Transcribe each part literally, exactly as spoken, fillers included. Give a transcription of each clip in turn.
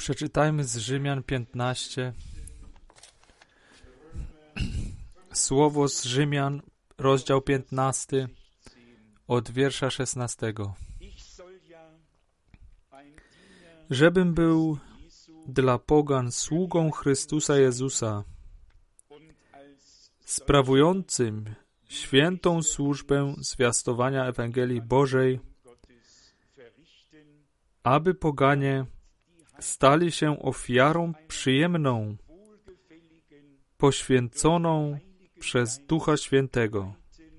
Przeczytajmy z Rzymian piętnaście. Słowo z Rzymian, rozdział piętnasty, od wiersza szesnastego. Żebym był dla pogan sługą Chrystusa Jezusa, sprawującym świętą służbę zwiastowania Ewangelii Bożej, aby poganie stali się ofiarą przyjemną, poświęconą przez Ducha Świętego.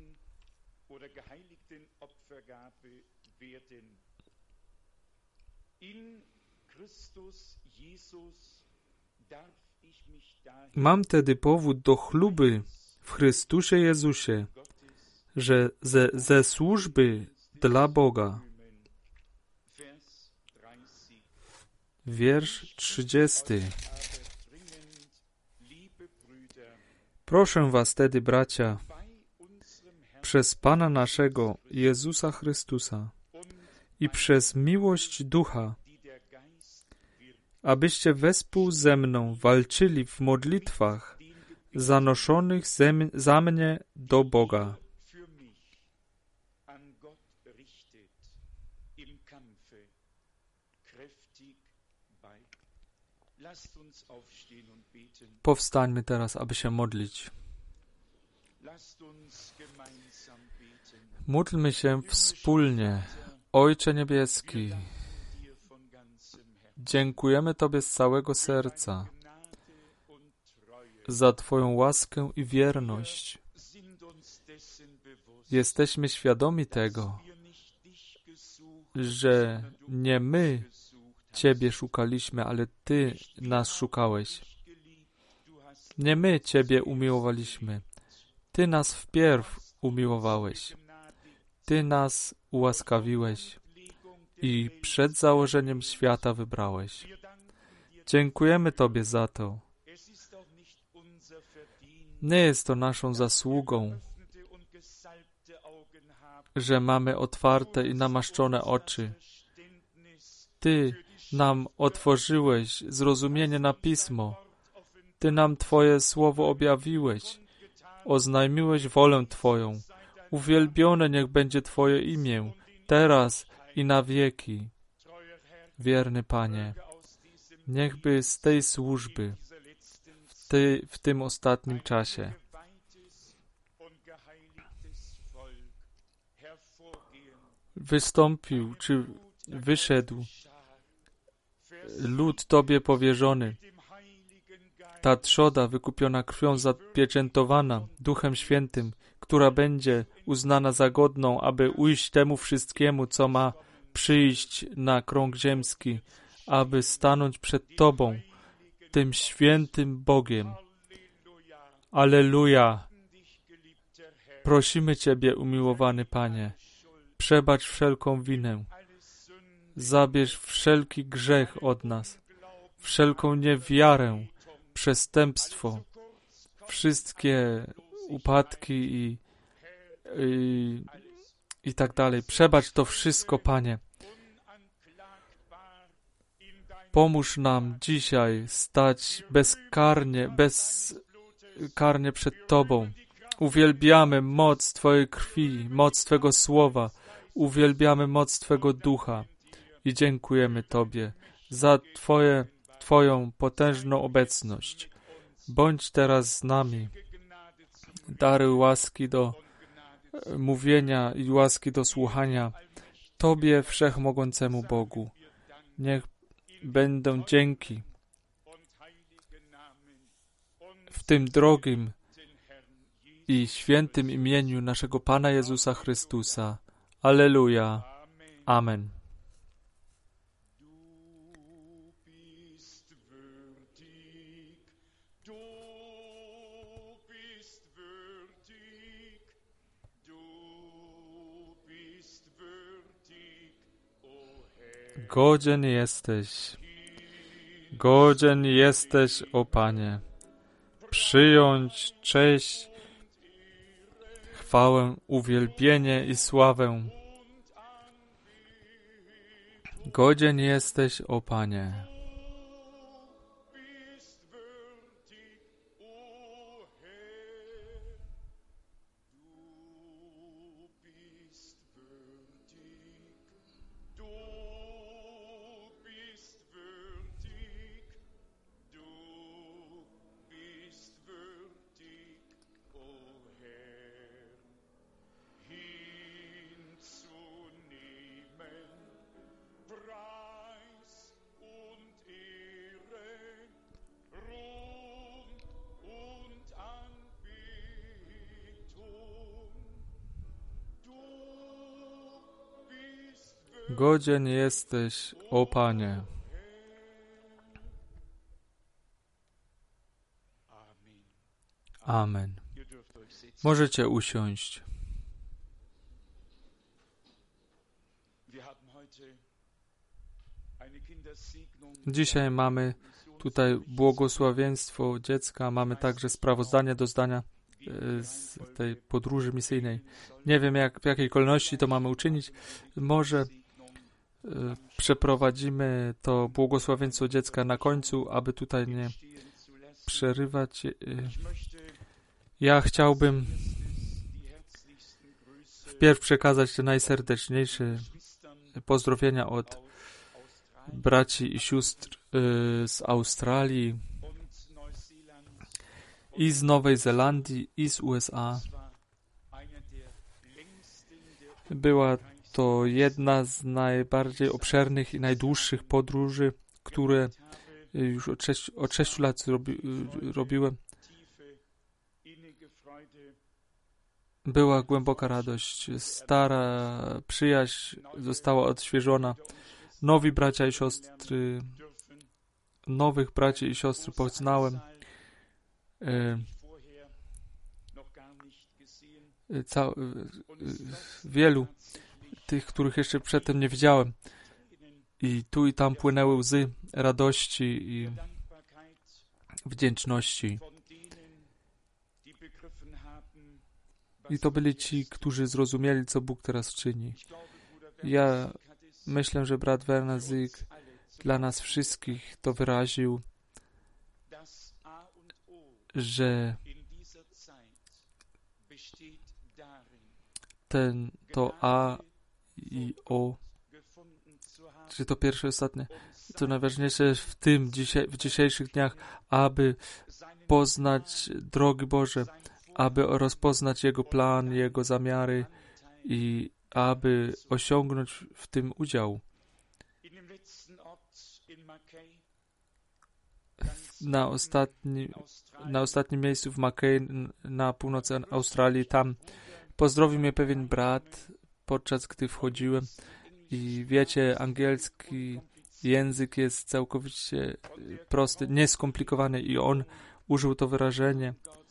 Mam tedy powód do chluby w Chrystusie Jezusie, że ze, ze służby dla Boga. Wiersz trzydziesty. Proszę was tedy, bracia, przez Pana naszego Jezusa Chrystusa i przez miłość Ducha, abyście wespół ze mną walczyli w modlitwach zanoszonych zem, za mnie do Boga. Powstańmy teraz, aby się modlić. Módlmy się wspólnie. Ojcze Niebieski, dziękujemy Tobie z całego serca za Twoją łaskę i wierność. Jesteśmy świadomi tego, że nie my Ciebie szukaliśmy, ale Ty nas szukałeś. Nie my Ciebie umiłowaliśmy. Ty nas wpierw umiłowałeś. Ty nas ułaskawiłeś i przed założeniem świata wybrałeś. Dziękujemy Tobie za to. Nie jest to naszą zasługą, że mamy otwarte i namaszczone oczy. Ty nam otworzyłeś zrozumienie na Pismo. Ty nam Twoje słowo objawiłeś. Oznajmiłeś wolę Twoją. Uwielbione niech będzie Twoje imię, teraz i na wieki. Wierny Panie, niechby z tej służby, w, tej, w tym ostatnim czasie, wystąpił, czy wyszedł lud Tobie powierzony, ta trzoda wykupiona krwią zapieczętowana Duchem Świętym, która będzie uznana za godną, aby ujść temu wszystkiemu, co ma przyjść na krąg ziemski, aby stanąć przed Tobą, tym świętym Bogiem. Alleluja! Prosimy Ciebie, umiłowany Panie, przebacz wszelką winę, zabierz wszelki grzech od nas, wszelką niewiarę, przestępstwo, wszystkie upadki i, i, i tak dalej. Przebacz to wszystko, Panie. Pomóż nam dzisiaj stać bezkarnie, bezkarnie przed Tobą. Uwielbiamy moc Twojej krwi, moc Twego słowa. Uwielbiamy moc Twego ducha i dziękujemy Tobie za Twoje, Twoją potężną obecność. Bądź teraz z nami. Daruj łaski do mówienia i łaski do słuchania Tobie, Wszechmogącemu Bogu. Niech będą dzięki w tym drogim i świętym imieniu naszego Pana Jezusa Chrystusa. Alleluja. Amen. Godzien jesteś, godzien jesteś, o Panie, przyjąć cześć, chwałę, uwielbienie i sławę. Godzien jesteś, o Panie. Godzien jesteś, o Panie. Amen. Możecie usiąść. Dzisiaj mamy tutaj błogosławieństwo dziecka, mamy także sprawozdanie do zdania z tej podróży misyjnej. Nie wiem, jak, w jakiej kolejności to mamy uczynić. Może y, przeprowadzimy to błogosławieństwo dziecka na końcu, aby tutaj nie przerywać. Y, ja chciałbym wpierw przekazać te najserdeczniejsze pozdrowienia od braci i sióstr y, z Australii i z Nowej Zelandii i z U S A. Była to jedna z najbardziej obszernych i najdłuższych podróży, które już od, sześć, od sześciu lat zrobi, robiłem. Była głęboka radość. Stara przyjaźń została odświeżona. Nowi bracia i siostry, nowych braci i siostry poznałem. E, ca, e, wielu tych, których jeszcze przedtem nie widziałem. I tu i tam płynęły łzy radości i wdzięczności. I to byli ci, którzy zrozumieli, co Bóg teraz czyni. Ja myślę, że brat Werner Sieg dla nas wszystkich to wyraził, że ten, to A i O, czy to pierwsze, ostatnie, to najważniejsze w tym, dzisiaj, w dzisiejszych dniach, aby poznać drogi Boże, aby rozpoznać Jego plan, Jego zamiary i aby osiągnąć w tym udział. Na, ostatni, na ostatnim miejscu w Mackay, na północy Australii, tam pozdrowił mnie pewien brat, podczas gdy wchodziłem i wiecie, angielski język jest całkowicie prosty, nieskomplikowany i on użył to wyrażenie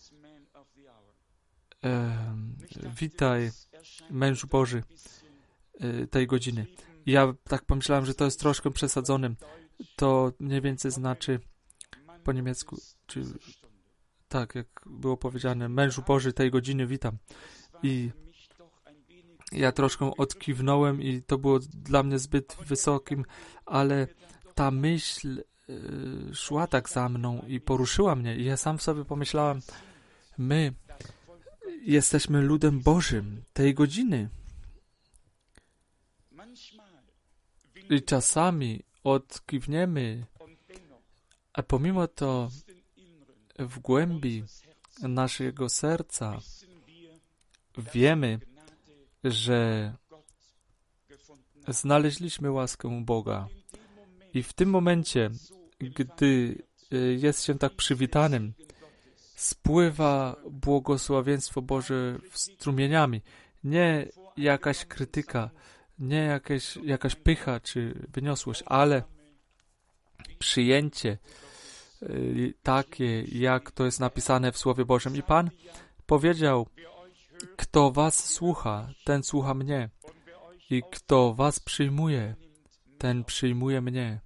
e, witaj, mężu Boży e, tej godziny. Ja tak pomyślałem, że to jest troszkę przesadzonym. To mniej więcej znaczy po niemiecku, czy tak, jak było powiedziane, mężu Boży tej godziny witam. I ja troszkę odkiwnąłem i to było dla mnie zbyt wysokim, ale ta myśl y, szła tak za mną i poruszyła mnie. I ja sam sobie pomyślałem, my jesteśmy ludem Bożym tej godziny. I czasami odkiwniemy, a pomimo to w głębi naszego serca wiemy, że znaleźliśmy łaskę Boga. I w tym momencie, gdy jest się tak przywitanym, spływa błogosławieństwo Boże strumieniami. Nie jakaś krytyka, nie jakaś, jakaś pycha czy wyniosłość, ale przyjęcie takie, jak to jest napisane w Słowie Bożym. I Pan powiedział, kto was słucha, ten słucha mnie. I kto was przyjmuje, ten przyjmuje mnie.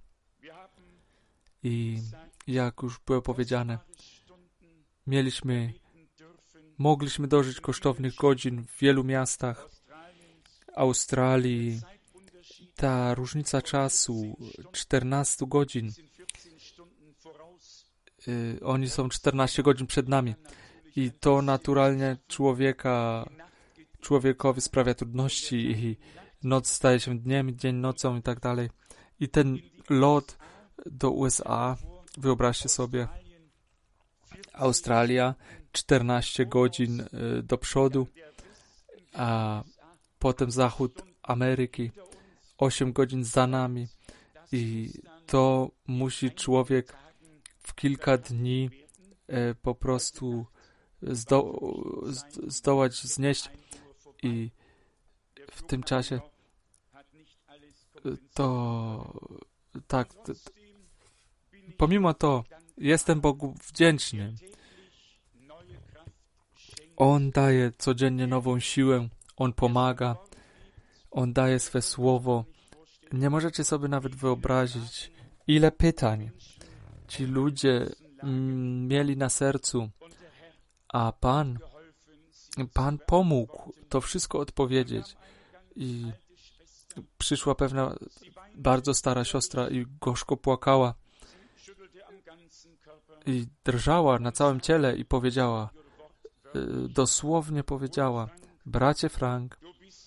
I jak już było powiedziane, mieliśmy, mogliśmy dożyć kosztownych godzin w wielu miastach Australii. Ta różnica czasu, czternaście godzin, yy, oni są czternaście godzin przed nami. I to naturalnie człowieka, człowiekowi sprawia trudności i noc staje się dniem, dzień nocą i tak dalej. I ten lot do U S A, wyobraźcie sobie, Australia, czternaście godzin do przodu, a potem zachód Ameryki, osiem godzin za nami. I to musi człowiek w kilka dni po prostu zdo, zdołać znieść i w tym czasie to tak, t, t, pomimo to jestem Bogu wdzięczny. On daje codziennie nową siłę, On pomaga, On daje swe słowo. Nie możecie sobie nawet wyobrazić, ile pytań ci ludzie mm, mieli na sercu, a Pan, Pan pomógł to wszystko odpowiedzieć. I przyszła pewna bardzo stara siostra i gorzko płakała i drżała na całym ciele i powiedziała, dosłownie powiedziała, bracie Frank,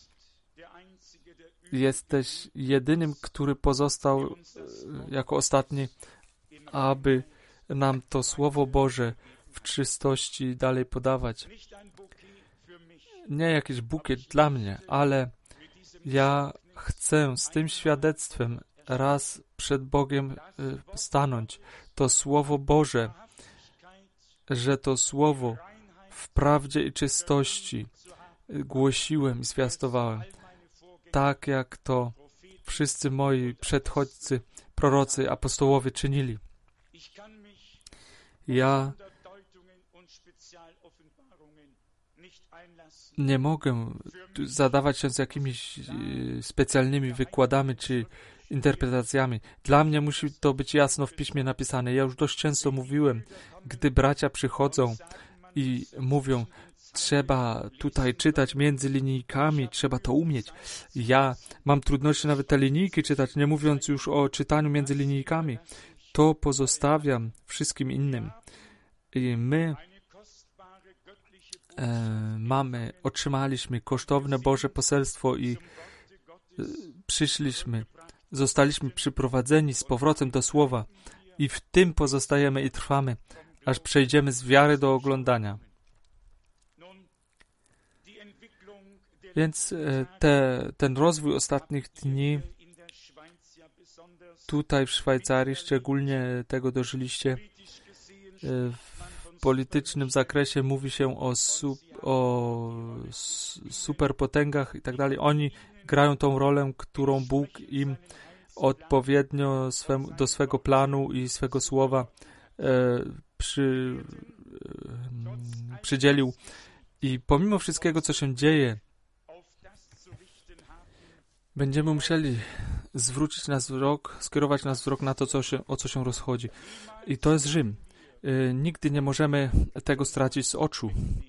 jesteś jedynym, który pozostał jako ostatni, aby nam to Słowo Boże w czystości dalej podawać. Nie jakiś bukiet dla mnie, ale ja chcę z tym świadectwem raz przed Bogiem stanąć. To Słowo Boże, że to Słowo w prawdzie i czystości głosiłem i zwiastowałem. Tak jak to wszyscy moi przedchodźcy, prorocy, apostołowie czynili. Ja nie mogę zadawać się z jakimiś specjalnymi wykładami czy interpretacjami. Dla mnie musi to być jasno w piśmie napisane. Ja już dość często mówiłem, gdy bracia przychodzą i mówią, trzeba tutaj czytać między linijkami, trzeba to umieć. Ja mam trudności nawet te linijki czytać, nie mówiąc już o czytaniu między linijkami. To pozostawiam wszystkim innym. I my e, mamy, otrzymaliśmy kosztowne Boże poselstwo i e, przyszliśmy, zostaliśmy przyprowadzeni z powrotem do Słowa i w tym pozostajemy i trwamy, aż przejdziemy z wiary do oglądania. Więc te, ten rozwój ostatnich dni tutaj w Szwajcarii, szczególnie tego dożyliście, w politycznym zakresie mówi się o, su, o superpotęgach i tak dalej. Oni grają tą rolę, którą Bóg im odpowiednio swem, do swego planu i swego słowa e, przy, e, przydzielił. I pomimo wszystkiego, co się dzieje, będziemy musieli zwrócić nas wzrok, skierować nas wzrok na to, co się, o co się rozchodzi. I to jest Rzym. Y, nigdy nie możemy tego stracić z oczu.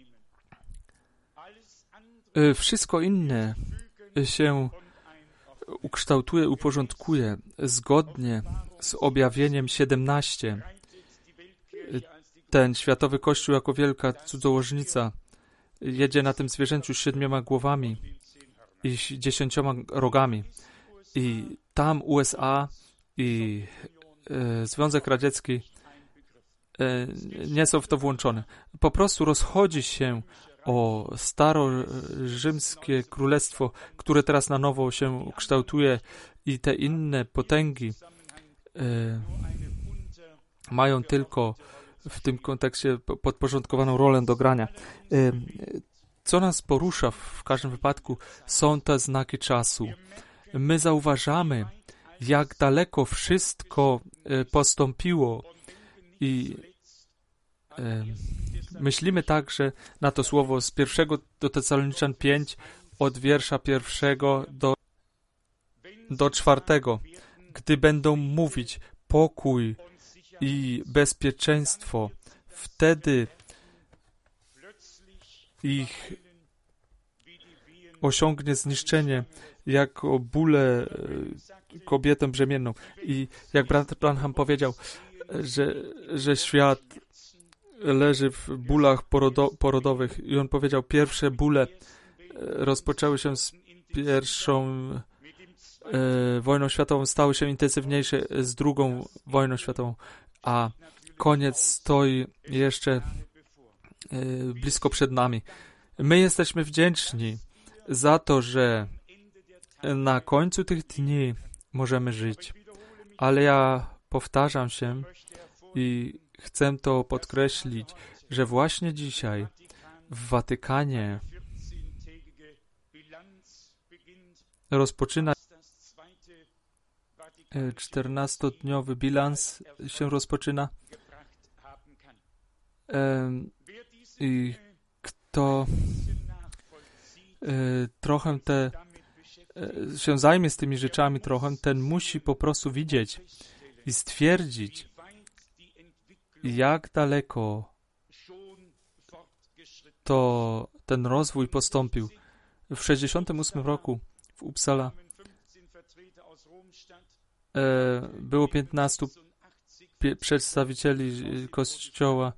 Y, wszystko inne się ukształtuje, uporządkuje zgodnie z objawieniem siedemnaście. Y, ten światowy kościół jako wielka cudzołożnica jedzie na tym zwierzęciu z siedmioma głowami i dziesięcioma rogami. I tam U S A i e, Związek Radziecki e, nie są w to włączone. Po prostu rozchodzi się o starorzymskie królestwo, które teraz na nowo się kształtuje i te inne potęgi e, mają tylko w tym kontekście podporządkowaną rolę do grania. E, Co nas porusza w każdym wypadku, są te znaki czasu. My zauważamy, jak daleko wszystko postąpiło i e, myślimy także na to słowo z pierwszego do Tesaloniczan pięć, od wiersza pierwszego do, do czwartego. Gdy będą mówić pokój i bezpieczeństwo, wtedy ich osiągnie zniszczenie, jak o bóle kobietę brzemienną. I jak brat Branham powiedział, że, że świat leży w bólach porodo, porodowych. I on powiedział, pierwsze bóle rozpoczęły się z pierwszą e, wojną światową, stały się intensywniejsze z drugą wojną światową, a koniec stoi jeszcze e, blisko przed nami. My jesteśmy wdzięczni za to, że na końcu tych dni możemy żyć. Ale ja powtarzam się i chcę to podkreślić, że właśnie dzisiaj w Watykanie rozpoczyna czternastodniowy bilans się rozpoczyna. E, I kto e, trochę te, e, się zajmie z tymi rzeczami trochę, ten musi po prostu widzieć i stwierdzić, jak daleko to ten rozwój postąpił. W sześćdziesiątym ósmym roku w Uppsala e, było piętnastu pie, przedstawicieli kościoła.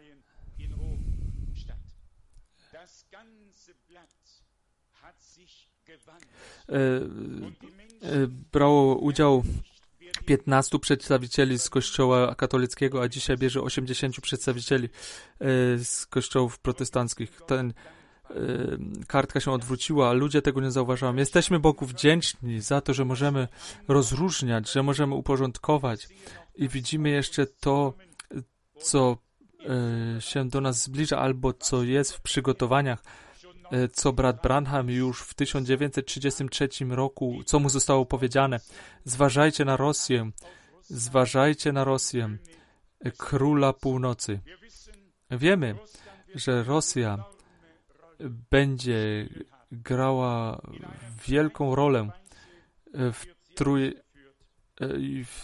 E, e, brało udział piętnastu przedstawicieli z kościoła katolickiego, a dzisiaj bierze osiemdziesięciu przedstawicieli e, z kościołów protestanckich. Ten e, kartka się odwróciła, a ludzie tego nie zauważają. Jesteśmy Bogu wdzięczni za to, że możemy rozróżniać, że możemy uporządkować i widzimy jeszcze to, co e, się do nas zbliża, albo co jest w przygotowaniach, e, co brat Branham już w tysiąc dziewięćset trzydziestym trzecim roku, co mu zostało powiedziane. Zważajcie na Rosję, zważajcie na Rosję, króla północy. Wiemy, że Rosja będzie grała wielką rolę w trój... w,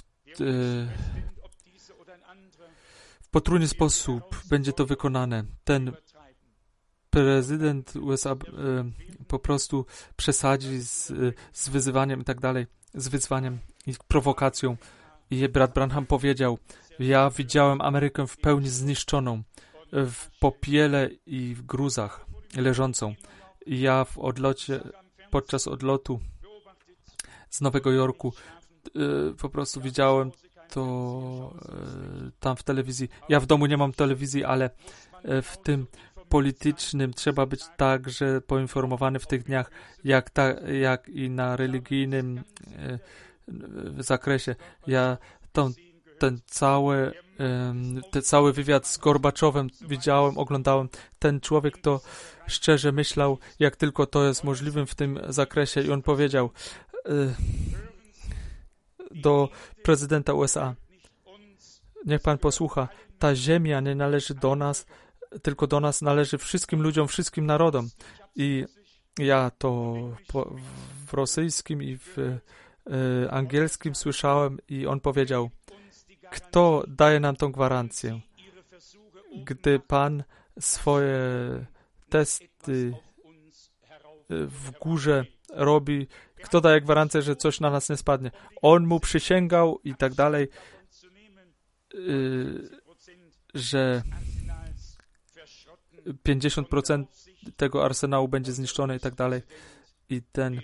w potrójny sposób będzie to wykonane. Ten prezydent U S A po prostu przesadzi z, z wyzywaniem i tak dalej, z wyzwaniem i prowokacją. I brat Branham powiedział, ja widziałem Amerykę w pełni zniszczoną, w popiele i w gruzach leżącą. I ja w odlocie, podczas odlotu z Nowego Jorku y, po prostu widziałem to y, tam w telewizji. Ja w domu nie mam telewizji, ale y, w tym politycznym trzeba być także poinformowany w tych dniach, jak, ta, jak i na religijnym y, w zakresie. Ja tą, ten cały, ten cały wywiad z Gorbaczowem widziałem, oglądałem. Ten człowiek to szczerze myślał, jak tylko to jest możliwym w tym zakresie i on powiedział y, do prezydenta U S A, niech pan posłucha, ta ziemia nie należy do nas, tylko do nas należy wszystkim ludziom, wszystkim narodom. I ja to po, w rosyjskim i w y, angielskim słyszałem i on powiedział, kto daje nam tą gwarancję? Gdy Pan swoje testy w górze robi, kto daje gwarancję, że coś na nas nie spadnie? On mu przysięgał i tak dalej, że pięćdziesiąt procent tego arsenału będzie zniszczone i tak dalej. I ten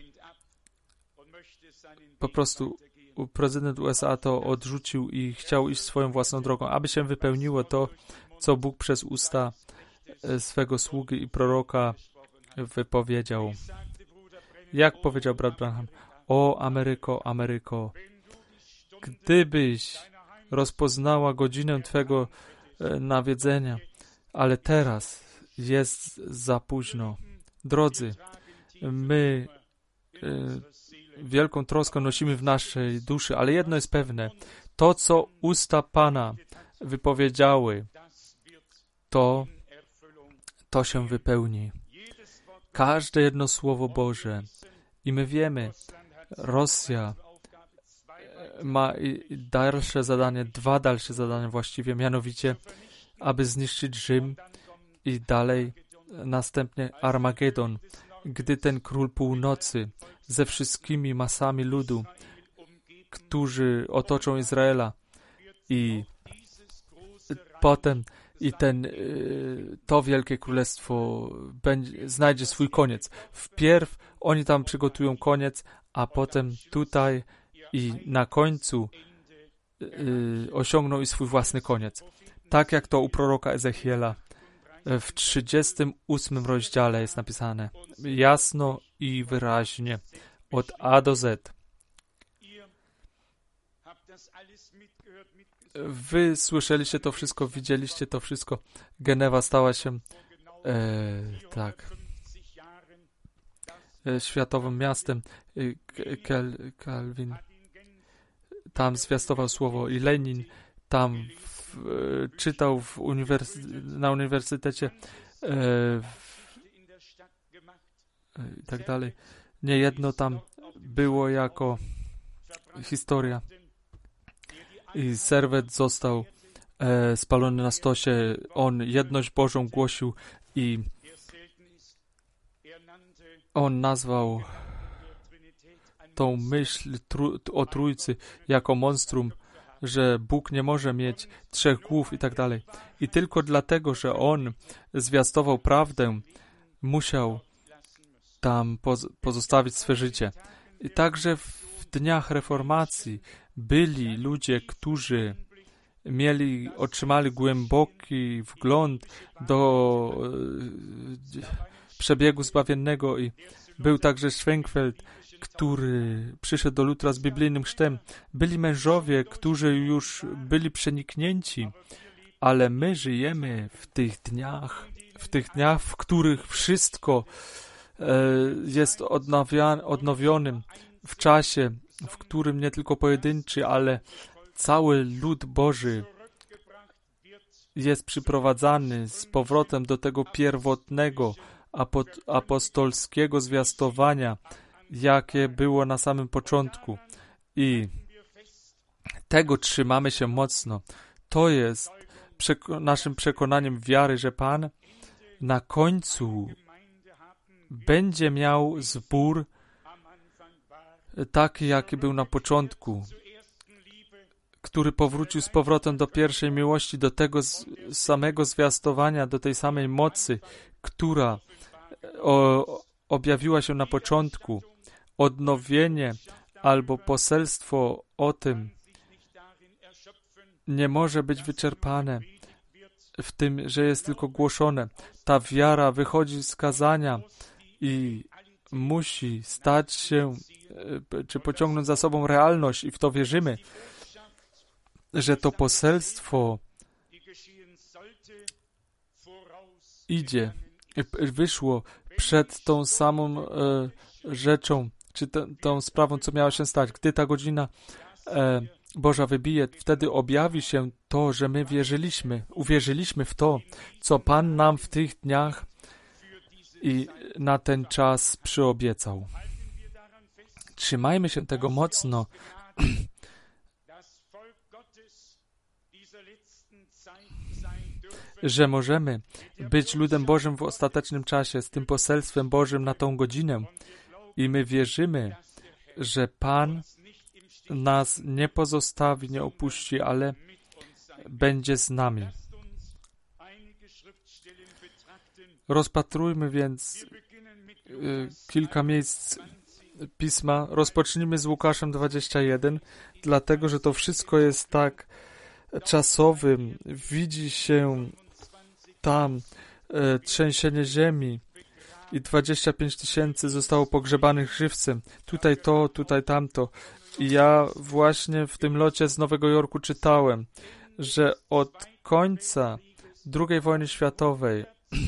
po prostu prezydent U S A to odrzucił i chciał iść swoją własną drogą, aby się wypełniło to, co Bóg przez usta swego sługi i proroka wypowiedział. Jak powiedział brat Branham? O Ameryko, Ameryko, gdybyś rozpoznała godzinę Twego nawiedzenia, ale teraz jest za późno. Drodzy, my wielką troskę nosimy w naszej duszy, ale jedno jest pewne. To, co usta Pana wypowiedziały, to, to się wypełni. Każde jedno słowo Boże. I my wiemy, Rosja ma dalsze zadanie, dwa dalsze zadania właściwie, mianowicie, aby zniszczyć Rzym i dalej następnie Armagedon, gdy ten król północy ze wszystkimi masami ludu, którzy otoczą Izraela i potem i ten, to wielkie królestwo będzie, znajdzie swój koniec. Wpierw oni tam przygotują koniec, a potem tutaj i na końcu y, osiągną i swój własny koniec. Tak jak to u proroka Ezechiela w trzydziestym ósmym rozdziale jest napisane. Jasno i wyraźnie. Od A do Z. Wy słyszeliście to wszystko, widzieliście to wszystko. Genewa stała się e, tak e, światowym miastem. Kel, Calvin tam zwiastował słowo i Lenin tam w, czytał w uniwersy- na uniwersytecie e, w, i tak dalej. Niejedno tam było jako historia. I Servet został e, spalony na stosie. On jedność Bożą głosił i on nazwał tą myśl tru, o Trójcy jako monstrum, że Bóg nie może mieć trzech głów i tak dalej. I tylko dlatego, że on zwiastował prawdę, musiał tam poz, pozostawić swe życie. I także w dniach reformacji byli ludzie, którzy mieli, otrzymali głęboki wgląd do e, przebiegu zbawiennego i był także Schwenkfeld, który przyszedł do Lutra z biblijnym chrztem. Byli mężowie, którzy już byli przeniknięci, ale my żyjemy w tych dniach, w tych dniach, w których wszystko e, jest odnawia, odnowionym w czasie, w którym nie tylko pojedynczy, ale cały lud Boży jest przyprowadzany z powrotem do tego pierwotnego apostolskiego zwiastowania, jakie było na samym początku. I tego trzymamy się mocno. To jest przeko- naszym przekonaniem wiary, że Pan na końcu będzie miał zbór taki, jaki był na początku, który powrócił z powrotem do pierwszej miłości, do tego z, samego zwiastowania, do tej samej mocy, która o, objawiła się na początku. Odnowienie albo poselstwo o tym nie może być wyczerpane w tym, że jest tylko głoszone. Ta wiara wychodzi z kazania i musi stać się, czy pociągnąć za sobą realność i w to wierzymy, że to poselstwo idzie, wyszło przed tą samą e, rzeczą, czy t- tą sprawą, co miała się stać. Gdy ta godzina e, Boża wybije, wtedy objawi się to, że my wierzyliśmy, uwierzyliśmy w to, co Pan nam w tych dniach i na ten czas przyobiecał. Trzymajmy się tego mocno, że możemy być ludem Bożym w ostatecznym czasie, z tym poselstwem Bożym na tą godzinę. I my wierzymy, że Pan nas nie pozostawi, nie opuści, ale będzie z nami. Rozpatrujmy więc y, kilka miejsc Pisma. Rozpocznijmy z Łukaszem dwadzieścia jeden, dlatego, że to wszystko jest tak czasowym. Widzi się tam e, trzęsienie ziemi i dwadzieścia pięć tysięcy zostało pogrzebanych żywcem. Tutaj to, tutaj tamto. I ja właśnie w tym locie z Nowego Jorku czytałem, że od końca drugiej wojny światowej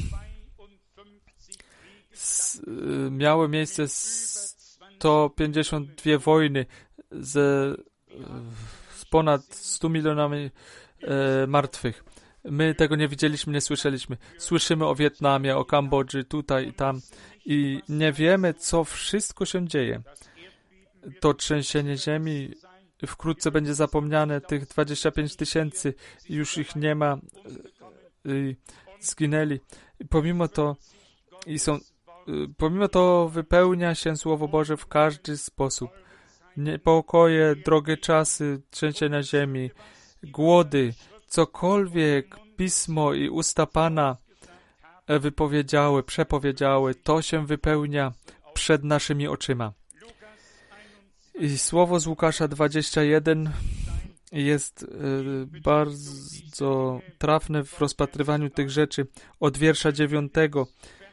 s, miały miejsce sto pięćdziesiąt dwie wojny ze, z ponad stu milionami e, martwych. My tego nie widzieliśmy, nie słyszeliśmy. Słyszymy o Wietnamie, o Kambodży, tutaj i tam i nie wiemy, co wszystko się dzieje. To trzęsienie ziemi wkrótce będzie zapomniane. Tych dwadzieścia pięć tysięcy już ich nie ma. I zginęli. I pomimo to i są, pomimo to wypełnia się Słowo Boże w każdy sposób. Niepokoje, drogie czasy, trzęsienia ziemi, głody, cokolwiek Pismo i usta Pana wypowiedziały, przepowiedziały, to się wypełnia przed naszymi oczyma. I słowo z Łukasza dwadzieścia jeden jest y, bardzo trafne w rozpatrywaniu tych rzeczy. Od wiersza dziewiątego.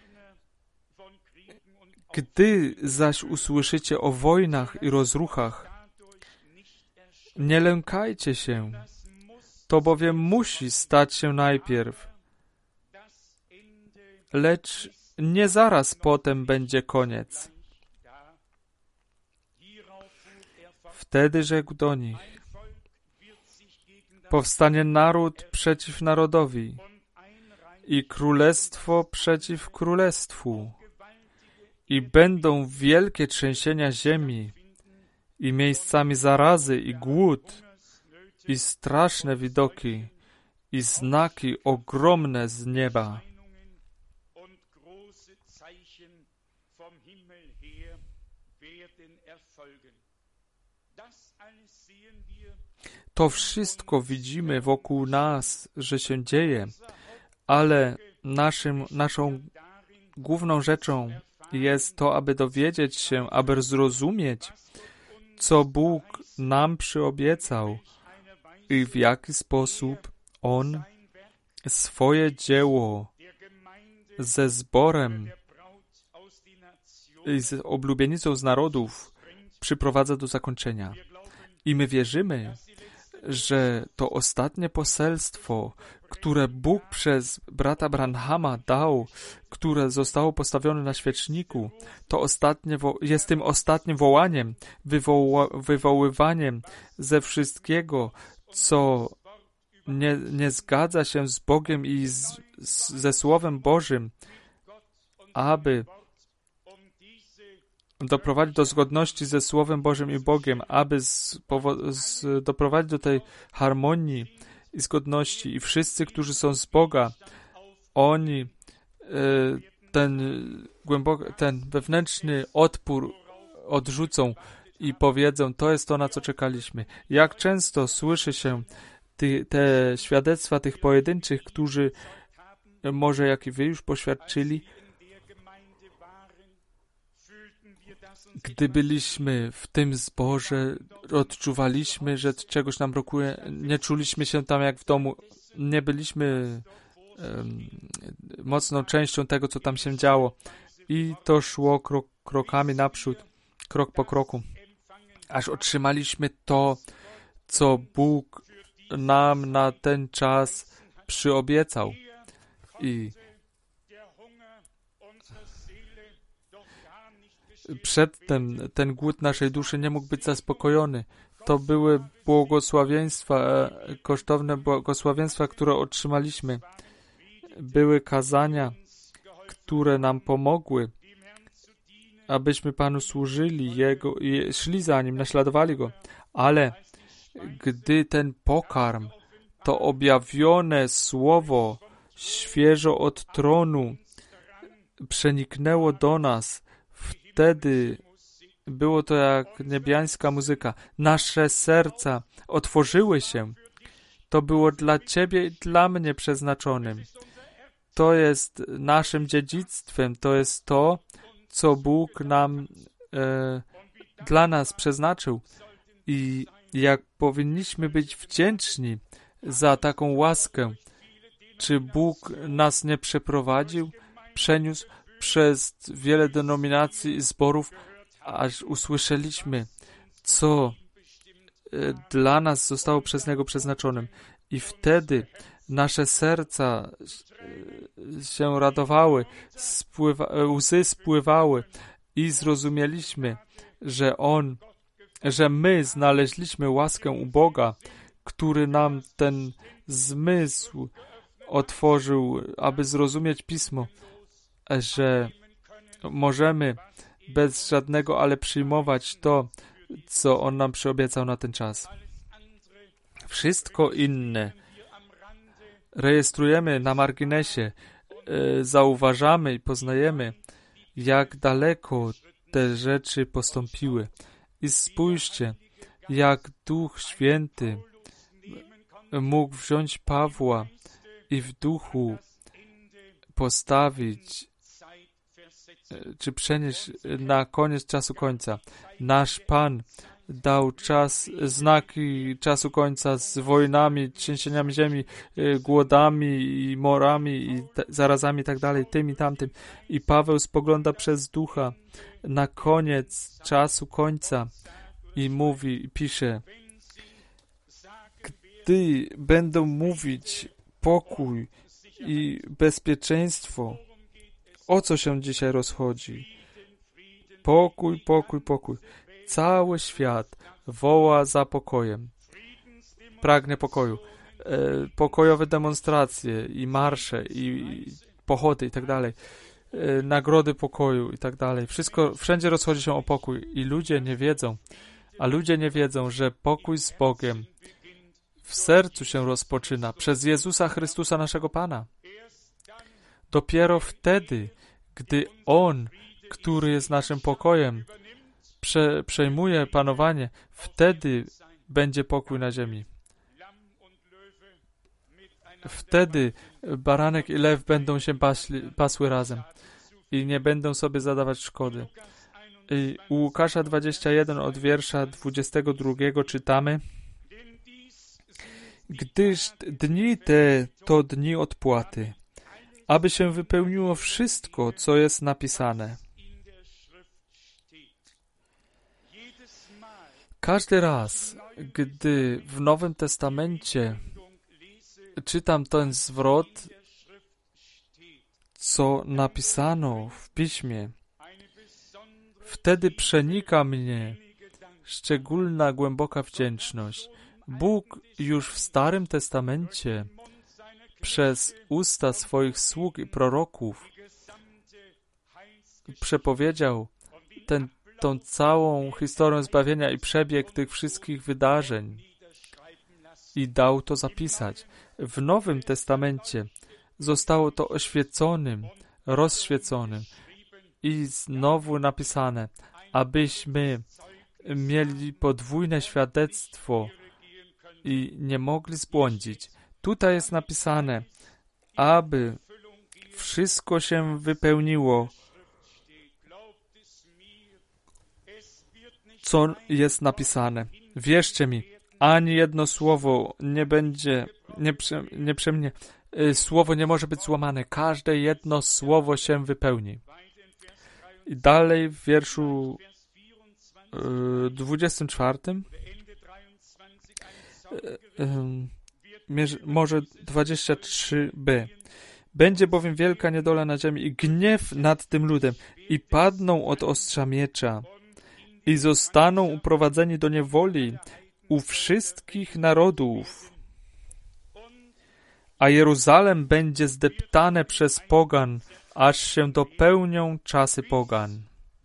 Gdy zaś usłyszycie o wojnach i rozruchach, nie lękajcie się. To bowiem musi stać się najpierw, lecz nie zaraz potem będzie koniec. Wtedy rzekł do nich: Powstanie naród przeciw narodowi i królestwo przeciw królestwu. I będą wielkie trzęsienia ziemi i miejscami zarazy i głód i straszne widoki i znaki ogromne z nieba. To wszystko widzimy wokół nas, że się dzieje, ale naszym, naszą główną rzeczą jest to, aby dowiedzieć się, aby zrozumieć, co Bóg nam przyobiecał i w jaki sposób On swoje dzieło ze zborem i z oblubienicą z narodów przyprowadza do zakończenia. I my wierzymy, że to ostatnie poselstwo, które Bóg przez brata Branhama dał, które zostało postawione na świeczniku, to ostatnie wo- jest tym ostatnim wołaniem, wywoła- wywoływaniem ze wszystkiego, co nie, nie zgadza się z Bogiem i z, z, ze Słowem Bożym, aby doprowadzić do zgodności ze Słowem Bożym i Bogiem, aby z, powo- z, doprowadzić do tej harmonii i zgodności. I wszyscy, którzy są z Boga, oni y, ten głęboko, ten wewnętrzny odpór odrzucą i powiedzą, to jest to, na co czekaliśmy. Jak często słyszy się ty, te świadectwa tych pojedynczych, którzy może jak i wy już poświadczyli, gdy byliśmy w tym zborze, odczuwaliśmy, że czegoś nam brakuje, nie czuliśmy się tam jak w domu, nie byliśmy um, mocną częścią tego, co tam się działo. I to szło krok, krokami naprzód, krok po kroku, aż otrzymaliśmy to, co Bóg nam na ten czas przyobiecał. I przedtem ten głód naszej duszy nie mógł być zaspokojony. To były błogosławieństwa, kosztowne błogosławieństwa, które otrzymaliśmy. Były kazania, które nam pomogły, abyśmy Panu służyli Jego i szli za Nim, naśladowali Go. Ale gdy ten pokarm, to objawione słowo świeżo od tronu przeniknęło do nas, wtedy było to jak niebiańska muzyka. Nasze serca otworzyły się. To było dla Ciebie i dla mnie przeznaczonym. To jest naszym dziedzictwem. To jest to, co Bóg nam e, dla nas przeznaczył. I jak powinniśmy być wdzięczni za taką łaskę. Czy Bóg nas nie przeprowadził, przeniósł przez wiele denominacji i zborów, aż usłyszeliśmy, co dla nas zostało przez Niego przeznaczonym. I wtedy nasze serca się radowały, spływa, łzy spływały i zrozumieliśmy, że On, że my znaleźliśmy łaskę u Boga, który nam ten zmysł otworzył, aby zrozumieć Pismo, że możemy bez żadnego ale przyjmować to, co On nam przyobiecał na ten czas. Wszystko inne rejestrujemy na marginesie, zauważamy i poznajemy, jak daleko te rzeczy postąpiły. I spójrzcie, jak Duch Święty mógł wziąć Pawła i w duchu postawić, czy przenieść na koniec czasu końca. Nasz Pan dał czas, znaki czasu końca z wojnami, trzęsieniami ziemi, głodami i morami i te, zarazami i tak dalej, tym i tamtym. I Paweł spogląda przez ducha na koniec czasu końca i mówi, i pisze, gdy będą mówić pokój i bezpieczeństwo, o co się dzisiaj rozchodzi? Pokój, pokój, pokój. Cały świat woła za pokojem. Pragnie pokoju. pokojowe demonstracje i marsze i pochody i tak dalej, nagrody pokoju i tak dalej. Wszystko, wszędzie rozchodzi się o pokój i ludzie nie wiedzą, a ludzie nie wiedzą, że pokój z Bogiem w sercu się rozpoczyna przez Jezusa Chrystusa, naszego Pana. Dopiero wtedy, gdy On, który jest naszym pokojem, prze, przejmuje panowanie, wtedy będzie pokój na ziemi. Wtedy baranek i lew będą się pasli, pasły razem i nie będą sobie zadawać szkody. I u Łukasza dwudziestego pierwszego od wiersza dwudziestego drugiego czytamy: Gdyż dni te to dni odpłaty, aby się wypełniło wszystko, co jest napisane. Każdy raz, gdy w Nowym Testamencie czytam ten zwrot, co napisano w Piśmie, wtedy przenika mnie szczególna, głęboka wdzięczność. Bóg już w Starym Testamencie przez usta swoich sług i proroków przepowiedział ten, tą całą historię zbawienia i przebieg tych wszystkich wydarzeń i dał to zapisać. W Nowym Testamencie zostało to oświeconym, rozświeconym i znowu napisane, abyśmy mieli podwójne świadectwo i nie mogli zbłądzić. Tutaj jest napisane, aby wszystko się wypełniło, co jest napisane. Wierzcie mi, ani jedno słowo nie będzie, nie, prze, nie przemnie. Słowo nie może być złamane. Każde jedno słowo się wypełni. I dalej w wierszu yy, dwudziestym czwartym yy, yy, może dwadzieścia trzy b. Będzie bowiem wielka niedola na ziemi i gniew nad tym ludem i padną od ostrza miecza i zostaną uprowadzeni do niewoli u wszystkich narodów. A Jeruzalem będzie zdeptane przez pogan, aż się dopełnią czasy pogan.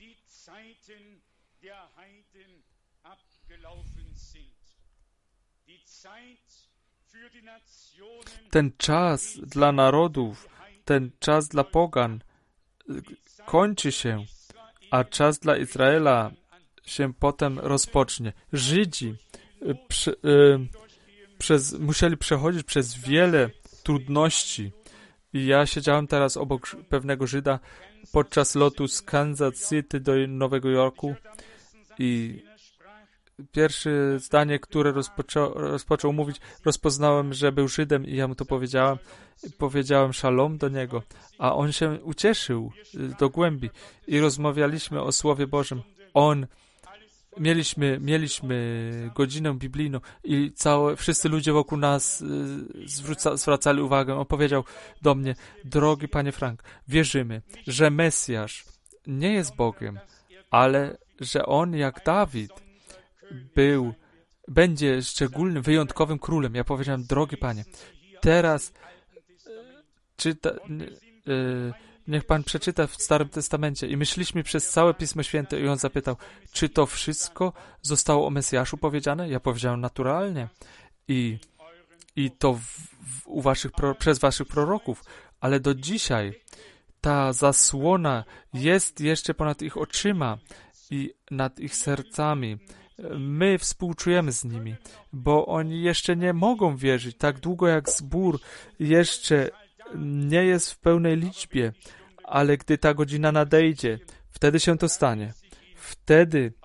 Ten czas dla narodów, ten czas dla pogan kończy się, a czas dla Izraela się potem rozpocznie. Żydzi prze, y, przez, musieli przechodzić przez wiele trudności. I ja siedziałem teraz obok pewnego Żyda podczas lotu z Kansas City do Nowego Jorku i pierwsze zdanie, które rozpoczą, rozpoczął mówić, rozpoznałem, że był Żydem i ja mu to powiedziałem. Powiedziałem szalom do niego, a on się ucieszył do głębi i rozmawialiśmy o Słowie Bożym. On Mieliśmy, mieliśmy godzinę biblijną i całe, wszyscy ludzie wokół nas y, zwróca, zwracali uwagę. On powiedział do mnie: drogi panie Frank, wierzymy, że Mesjasz nie jest Bogiem, ale że On, jak Dawid, był, będzie szczególnym, wyjątkowym królem. Ja powiedziałem: drogi panie, teraz czyta, y, niech pan przeczyta w Starym Testamencie. I myśleliśmy przez całe Pismo Święte i on zapytał, czy to wszystko zostało o Mesjaszu powiedziane? Ja powiedziałem: naturalnie. I, i to w, w, u waszych, pro, przez waszych proroków. Ale do dzisiaj ta zasłona jest jeszcze ponad ich oczyma i nad ich sercami. My współczujemy z nimi, bo oni jeszcze nie mogą wierzyć. Tak długo jak zbór jeszcze nie jest w pełnej liczbie, ale gdy ta godzina nadejdzie, wtedy się to stanie. Wtedy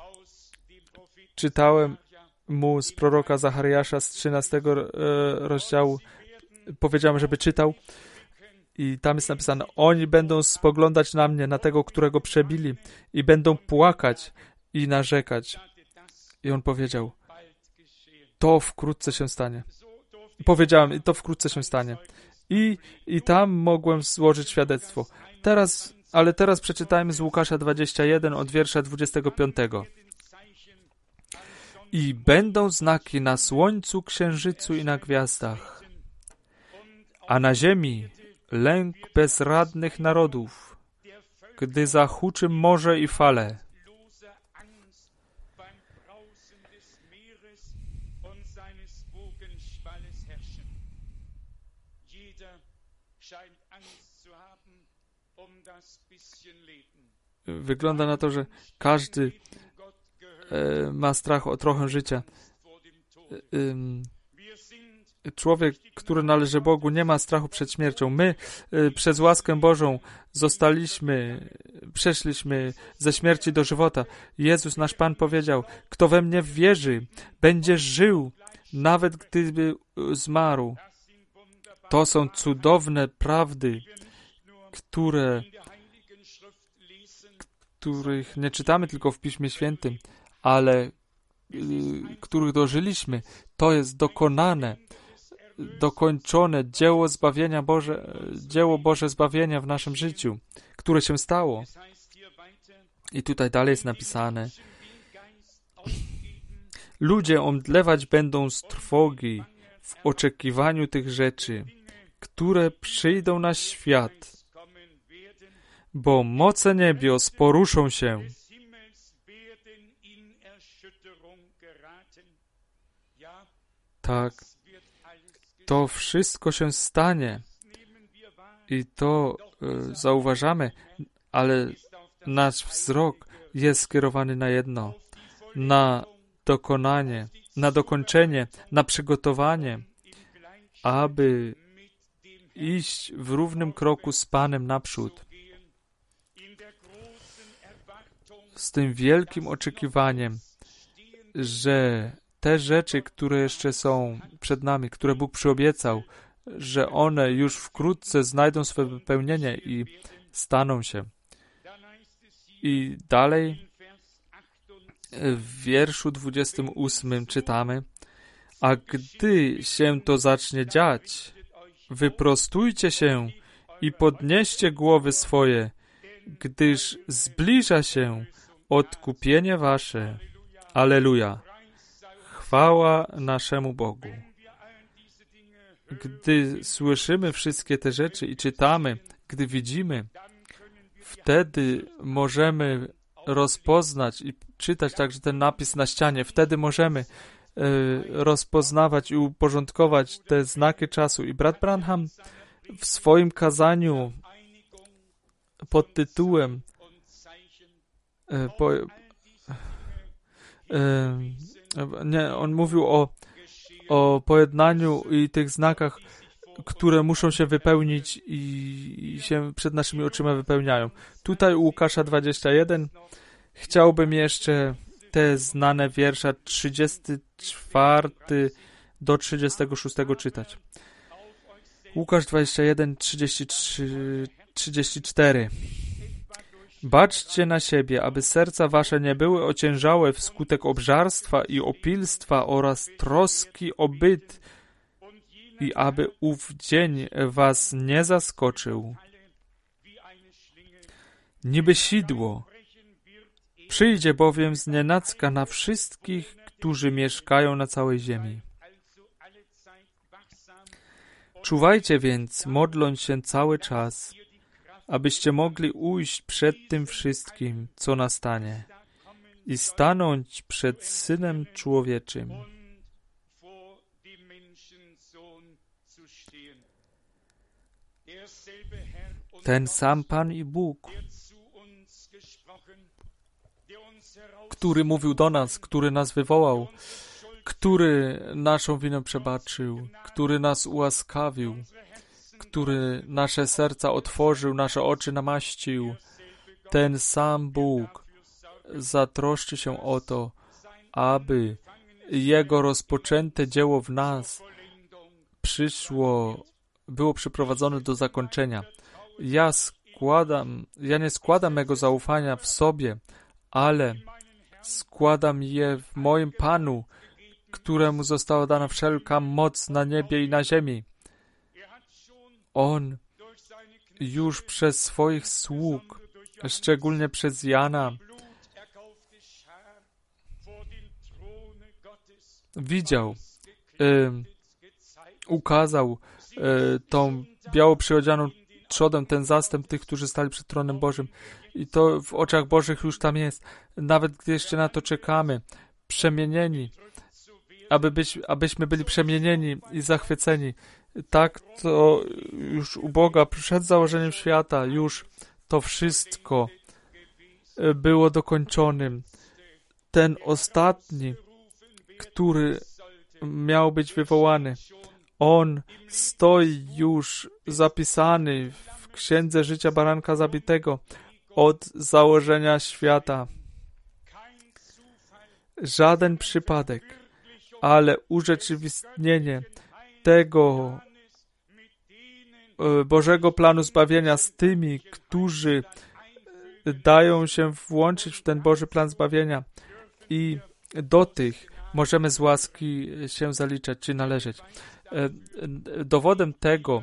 czytałem mu z proroka Zachariasza z trzynastego rozdziału, powiedziałem, żeby czytał i tam jest napisane: oni będą spoglądać na mnie, na tego, którego przebili i będą płakać i narzekać. I on powiedział: to wkrótce się stanie. Powiedziałem: to wkrótce się stanie. I, i tam mogłem złożyć świadectwo. Teraz, ale teraz przeczytajmy z Łukasza dwudziestego pierwszego od wiersza dwudziestego piątego. I będą znaki na słońcu, księżycu i na gwiazdach. a na ziemi lęk bezradnych narodów, gdy zahuczy morze i fale. Wygląda na to, że każdy e, ma strach o trochę życia. E, człowiek, który należy Bogu, nie ma strachu przed śmiercią. My e, przez łaskę Bożą zostaliśmy, przeszliśmy ze śmierci do żywota. Jezus, nasz Pan, powiedział: kto we mnie wierzy, będzie żył, nawet gdyby zmarł. To są cudowne prawdy, które których nie czytamy tylko w Piśmie Świętym, ale y, których dożyliśmy. To jest dokonane, dokończone dzieło zbawienia Boże, dzieło Boże zbawienia w naszym życiu, które się stało. I tutaj dalej jest napisane: ludzie omdlewać będą z trwogi w oczekiwaniu tych rzeczy, które przyjdą na świat, bo moce niebios poruszą się. Tak, to wszystko się stanie i to e, zauważamy, ale nasz wzrok jest skierowany na jedno, na dokonanie, na dokończenie, na przygotowanie, aby iść w równym kroku z Panem naprzód. Z tym wielkim oczekiwaniem, że te rzeczy, które jeszcze są przed nami, które Bóg przyobiecał, że one już wkrótce znajdą swe wypełnienie i staną się. I dalej w wierszu dwudziestym ósmym czytamy: a gdy się to zacznie dziać, wyprostujcie się i podnieście głowy swoje, gdyż zbliża się odkupienie wasze. Alleluja. Chwała naszemu Bogu. Gdy słyszymy wszystkie te rzeczy i czytamy, gdy widzimy, wtedy możemy rozpoznać i czytać także ten napis na ścianie. Wtedy możemy e, rozpoznawać i uporządkować te znaki czasu. I brat Branham w swoim kazaniu pod tytułem e, po, e, nie, on mówił o, o pojednaniu i tych znakach, które muszą się wypełnić i, i się przed naszymi oczyma wypełniają. Tutaj u Łukasza dwadzieścia jeden chciałbym jeszcze te znane wiersze trzydziesty czwarty do trzydziestego szóstego czytać. Łukasz dwadzieścia jeden, trzydzieści trzy, trzydzieści cztery. Baczcie na siebie, aby serca wasze nie były ociężałe wskutek obżarstwa i opilstwa oraz troski o byt, i aby ów dzień was nie zaskoczył. Niby sidło. Przyjdzie bowiem znienacka na wszystkich, którzy mieszkają na całej ziemi. Czuwajcie więc, modląc się cały czas, abyście mogli ujść przed tym wszystkim, co nastanie, i stanąć przed Synem Człowieczym. Ten sam Pan i Bóg, który mówił do nas, który nas wywołał, który naszą winę przebaczył, który nas ułaskawił, który nasze serca otworzył, nasze oczy namaścił, ten sam Bóg zatroszczy się o to, aby Jego rozpoczęte dzieło w nas przyszło, było przyprowadzone do zakończenia. Ja składam, ja nie składam mego zaufania w sobie, ale składam je w moim Panu, któremu została dana wszelka moc na niebie i na ziemi. On już przez swoich sług, szczególnie przez Jana, widział, y, ukazał e, tą biało przyodzianą trzodę, ten zastęp tych, którzy stali przed tronem Bożym. I to w oczach Bożych już tam jest. Nawet gdy jeszcze na to czekamy, przemienieni, aby być, abyśmy byli przemienieni i zachwyceni. Tak to już u Boga przed założeniem świata już to wszystko było dokończonym. Ten ostatni, który miał być wywołany, on stoi już zapisany w Księdze Życia Baranka Zabitego od założenia świata. Żaden przypadek, ale urzeczywistnienie tego Bożego planu zbawienia z tymi, którzy dają się włączyć w ten Boży plan zbawienia i do tych możemy z łaski się zaliczać czy należeć. Dowodem tego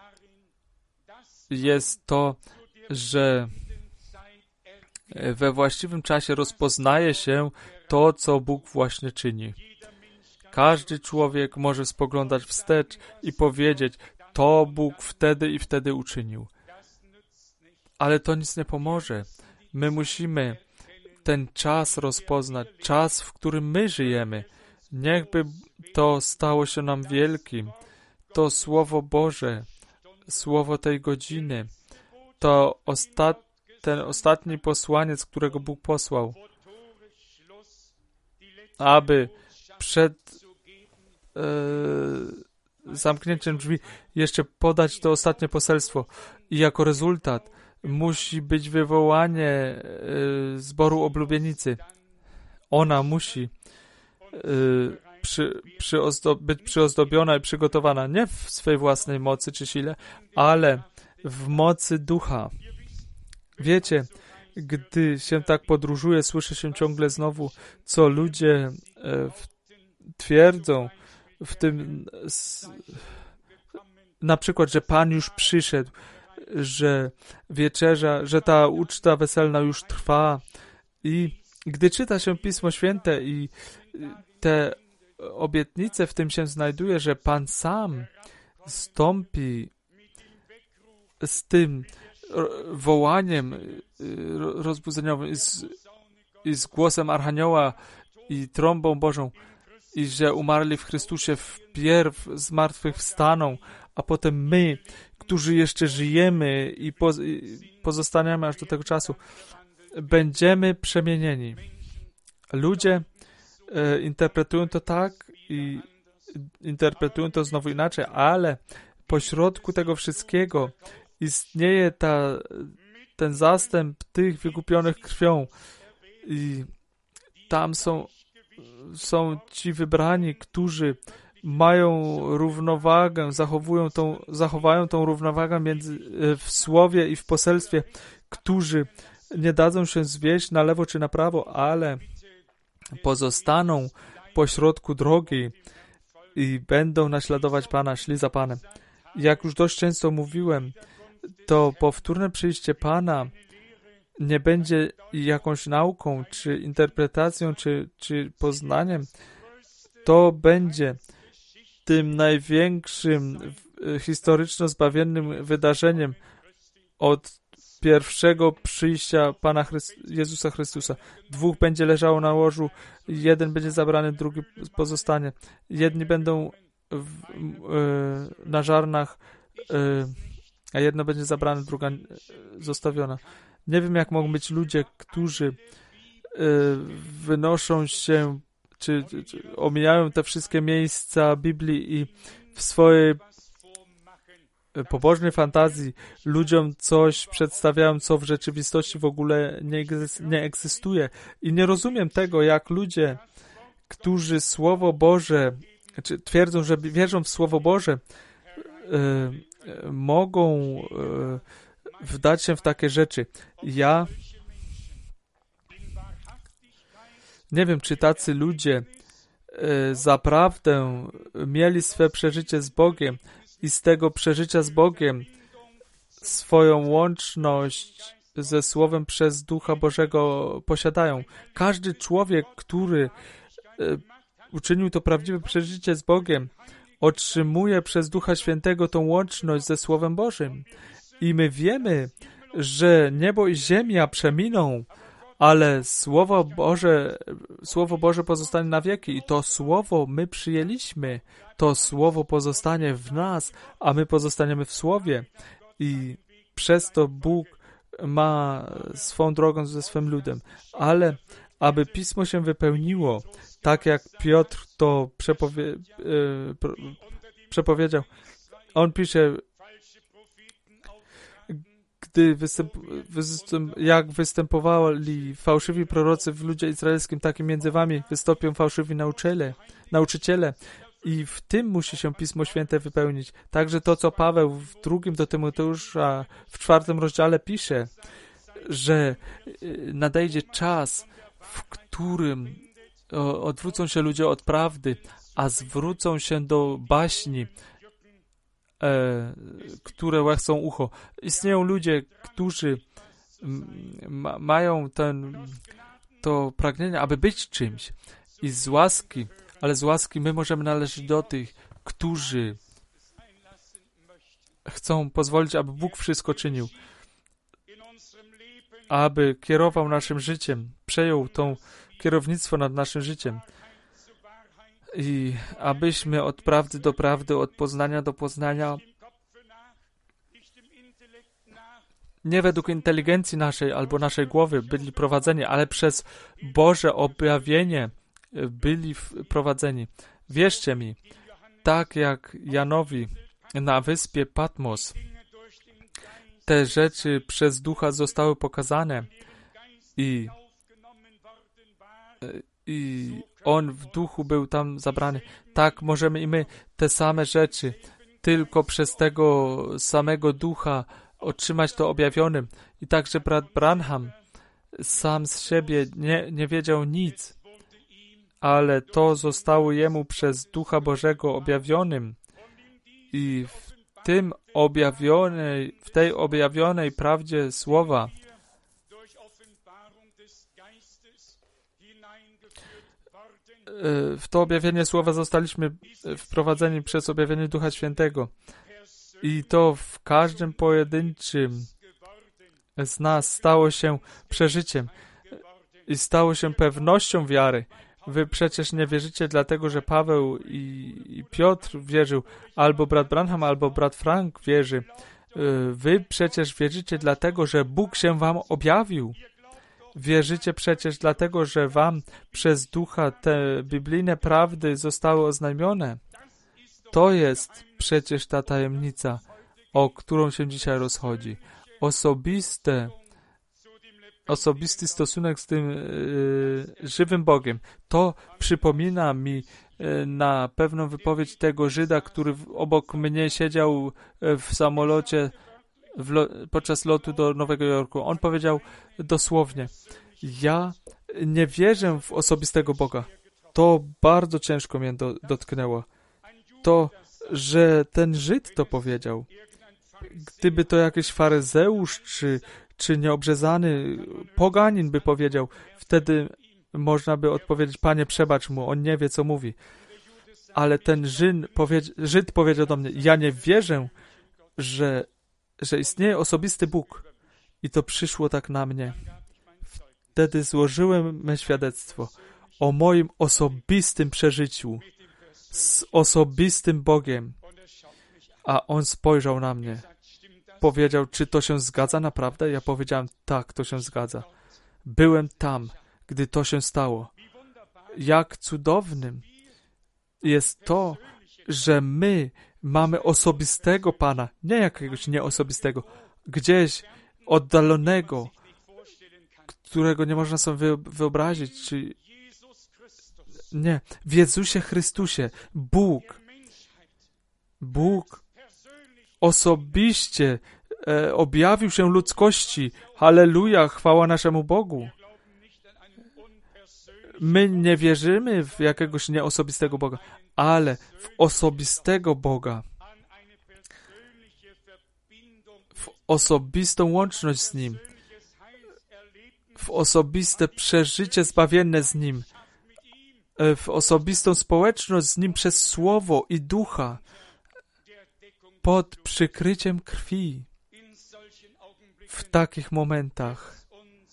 jest to, że we właściwym czasie rozpoznaje się to, co Bóg właśnie czyni. Każdy człowiek może spoglądać wstecz i powiedzieć, to Bóg wtedy i wtedy uczynił. Ale to nic nie pomoże. My musimy ten czas rozpoznać, czas, w którym my żyjemy. Niechby to stało się nam wielkim. To Słowo Boże, Słowo tej godziny, to osta- ten ostatni posłaniec, którego Bóg posłał, aby przed e, zamknięciem drzwi jeszcze podać to ostatnie poselstwo. I jako rezultat musi być wywołanie e, zboru oblubienicy. Ona musi e, przy, przyozdo- być przyozdobiona i przygotowana nie w swej własnej mocy czy sile, ale w mocy Ducha. Wiecie, gdy się tak podróżuje, słyszy się ciągle znowu, co ludzie e, w, twierdzą w tym, s, na przykład, że Pan już przyszedł, że wieczerza, że ta uczta weselna już trwa i gdy czyta się Pismo Święte i te obietnice w tym się znajduje, że Pan sam stąpi z tym wołaniem rozbudzeniowym i z, i z głosem Archanioła i trąbą Bożą i że umarli w Chrystusie wpierw z martwych wstaną, a potem my, którzy jeszcze żyjemy i, poz, i pozostaniemy aż do tego czasu, będziemy przemienieni. Ludzie e, interpretują to tak i interpretują to znowu inaczej, ale pośrodku tego wszystkiego istnieje ta, ten zastęp tych wykupionych krwią i tam są, są ci wybrani, którzy mają równowagę, zachowują tą, zachowają tą równowagę między, w słowie i w poselstwie, którzy nie dadzą się zwieść na lewo czy na prawo, ale pozostaną pośrodku drogi i będą naśladować Pana, szli za Panem. Jak już dość często mówiłem, to powtórne przyjście Pana nie będzie jakąś nauką, czy interpretacją, czy, czy poznaniem. To będzie tym największym historyczno-zbawiennym wydarzeniem od pierwszego przyjścia Pana Chryst- Jezusa Chrystusa. Dwóch będzie leżało na łożu, jeden będzie zabrany, drugi pozostanie. Jedni będą w, y, na żarnach, y, a jedno będzie zabrane, druga zostawiona. Nie wiem, jak mogą być ludzie, którzy y, wynoszą się, czy, czy, czy omijają te wszystkie miejsca Biblii i w swojej pobożnej fantazji ludziom coś przedstawiają, co w rzeczywistości w ogóle nie, egzy- nie egzystuje. I nie rozumiem tego, jak ludzie, którzy Słowo Boże, czy twierdzą, że wierzą w Słowo Boże, y, mogą y, wdać się w takie rzeczy. Ja nie wiem, czy tacy ludzie y, zaprawdę mieli swe przeżycie z Bogiem i z tego przeżycia z Bogiem swoją łączność ze Słowem przez Ducha Bożego posiadają. Każdy człowiek, który y, uczynił to prawdziwe przeżycie z Bogiem, otrzymuje przez Ducha Świętego tą łączność ze Słowem Bożym. I my wiemy, że niebo i ziemia przeminą, ale Słowo Boże, Słowo Boże pozostanie na wieki i to Słowo my przyjęliśmy. To Słowo pozostanie w nas, a my pozostaniemy w Słowie. I przez to Bóg ma swą drogą ze swym ludem. Ale aby Pismo się wypełniło, tak jak Piotr to przepowie, e, pro, przepowiedział, on pisze, gdy występ, występ, jak występowali fałszywi prorocy w ludzie izraelskim, tak i między wami wystąpią fałszywi nauczyciele, nauczyciele. I w tym musi się Pismo Święte wypełnić. Także to, co Paweł w drugim do Tymoteusza w czwartym rozdziale pisze, że nadejdzie czas, w którym odwrócą się ludzie od prawdy, a zwrócą się do baśni, e, które łechcą ucho. Istnieją ludzie, którzy ma, mają ten, to pragnienie, aby być czymś i z łaski, ale z łaski my możemy należeć do tych, którzy chcą pozwolić, aby Bóg wszystko czynił, aby kierował naszym życiem, przejął to kierownictwo nad naszym życiem i abyśmy od prawdy do prawdy, od poznania do poznania, nie według inteligencji naszej albo naszej głowy byli prowadzeni, ale przez Boże objawienie byli prowadzeni. Wierzcie mi, tak jak Janowi na wyspie Patmos, te rzeczy przez Ducha zostały pokazane i, i on w duchu był tam zabrany. Tak możemy i my te same rzeczy, tylko przez tego samego Ducha otrzymać to objawionym. I także brat Branham sam z siebie nie, nie wiedział nic, ale to zostało jemu przez Ducha Bożego objawionym. I w tym objawionej, w tej objawionej prawdzie Słowa w to objawienie Słowa zostaliśmy wprowadzeni przez objawienie Ducha Świętego. I to w każdym pojedynczym z nas stało się przeżyciem i stało się pewnością wiary. Wy przecież nie wierzycie dlatego, że Paweł i, i Piotr wierzył, albo brat Branham, albo brat Frank wierzy. Wy przecież wierzycie dlatego, że Bóg się wam objawił. Wierzycie przecież dlatego, że wam przez Ducha te biblijne prawdy zostały oznajmione. To jest przecież ta tajemnica, o którą się dzisiaj rozchodzi. Osobiste osobisty stosunek z tym yy, żywym Bogiem. To przypomina mi yy, na pewną wypowiedź tego Żyda, który w, obok mnie siedział yy, w samolocie w lo, podczas lotu do Nowego Jorku. On powiedział dosłownie: ja nie wierzę w osobistego Boga. To bardzo ciężko mnie do, dotknęło. To, że ten Żyd to powiedział. Gdyby to jakiś faryzeusz, czy czy nieobrzezany poganin by powiedział, wtedy można by odpowiedzieć: Panie, przebacz mu, on nie wie, co mówi. Ale ten Żyd, powiedz, Żyd powiedział do mnie: ja nie wierzę, że, że istnieje osobisty Bóg. I to przyszło tak na mnie. Wtedy złożyłem me świadectwo o moim osobistym przeżyciu z osobistym Bogiem. A on spojrzał na mnie. Powiedział: czy to się zgadza naprawdę? Ja powiedziałem: tak, to się zgadza. Byłem tam, gdy to się stało. Jak cudownym jest to, że my mamy osobistego Pana, nie jakiegoś nieosobistego, gdzieś oddalonego, którego nie można sobie wyobrazić, czy nie. W Jezusie Chrystusie Bóg, Bóg osobiście e, objawił się ludzkości. Halleluja, chwała naszemu Bogu. My nie wierzymy w jakiegoś nieosobistego Boga, ale w osobistego Boga. W osobistą łączność z Nim. W osobiste przeżycie zbawienne z Nim. w osobistą społeczność z Nim przez Słowo i Ducha, pod przykryciem krwi. W takich momentach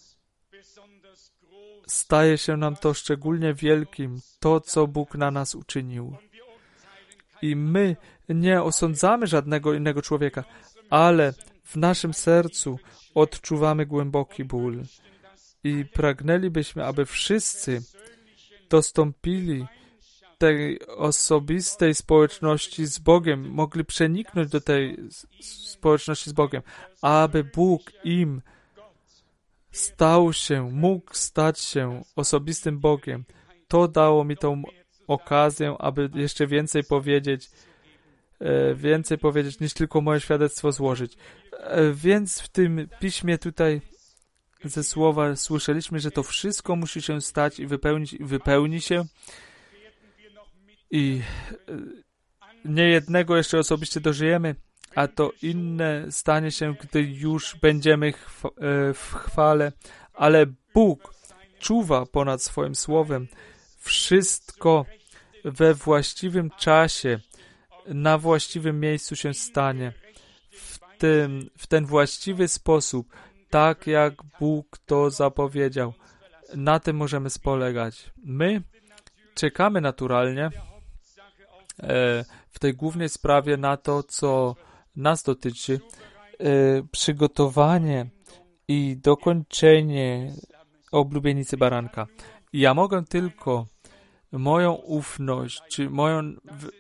staje się nam to szczególnie wielkim, to, co Bóg na nas uczynił. I my nie osądzamy żadnego innego człowieka, ale w naszym sercu odczuwamy głęboki ból. I pragnęlibyśmy, aby wszyscy dostąpili tej osobistej społeczności z Bogiem, mogli przeniknąć do tej społeczności z Bogiem, aby Bóg im stał się, mógł stać się osobistym Bogiem. To dało mi tą okazję, aby jeszcze więcej powiedzieć, więcej powiedzieć, niż tylko moje świadectwo złożyć. Więc w tym piśmie tutaj ze słowa słyszeliśmy, że to wszystko musi się stać i wypełnić, i wypełni się. I nie jednego jeszcze osobiście dożyjemy, a to inne stanie się, gdy już będziemy w chwale. Ale Bóg czuwa ponad swoim słowem. Wszystko we właściwym czasie, na właściwym miejscu się stanie. W, tym, w ten właściwy sposób, tak jak Bóg to zapowiedział. Na tym możemy spolegać. My czekamy naturalnie e, w tej głównej sprawie na to, co nas dotyczy. E, przygotowanie i dokończenie oblubienicy baranka. I ja mogę tylko moją ufność, czy moją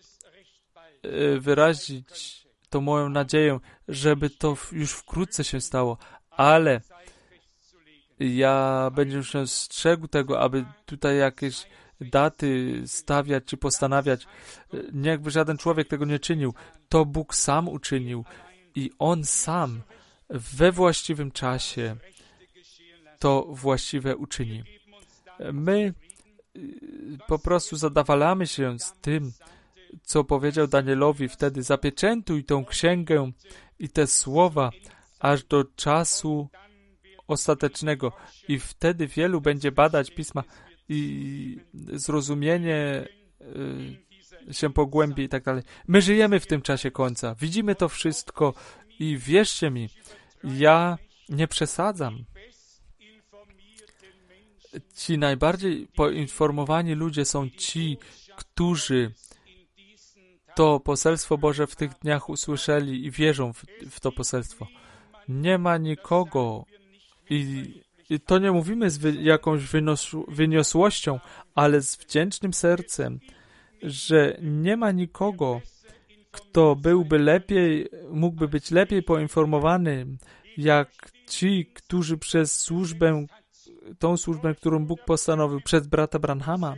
wyrazić to moją nadzieję, żeby to już wkrótce się stało, ale ja będę się strzegł tego, aby tutaj jakieś daty stawiać czy postanawiać. Niechby żaden człowiek tego nie czynił. To Bóg sam uczynił i On sam we właściwym czasie to właściwe uczyni. My po prostu zadawalamy się z tym, co powiedział Danielowi wtedy. Zapieczętuj tą księgę i te słowa aż do czasu ostatecznego. I wtedy wielu będzie badać Pisma i zrozumienie y, się pogłębi i tak dalej. My żyjemy w tym czasie końca. Widzimy to wszystko i wierzcie mi, ja nie przesadzam. Ci najbardziej poinformowani ludzie są ci, którzy to poselstwo Boże w tych dniach usłyszeli i wierzą w, w to poselstwo. Nie ma nikogo i, i to nie mówimy z wy, jakąś wynos, wyniosłością, ale z wdzięcznym sercem, że nie ma nikogo, kto byłby lepiej, mógłby być lepiej poinformowany, jak ci, którzy przez służbę, tą służbę, którą Bóg postanowił, przez brata Branhama,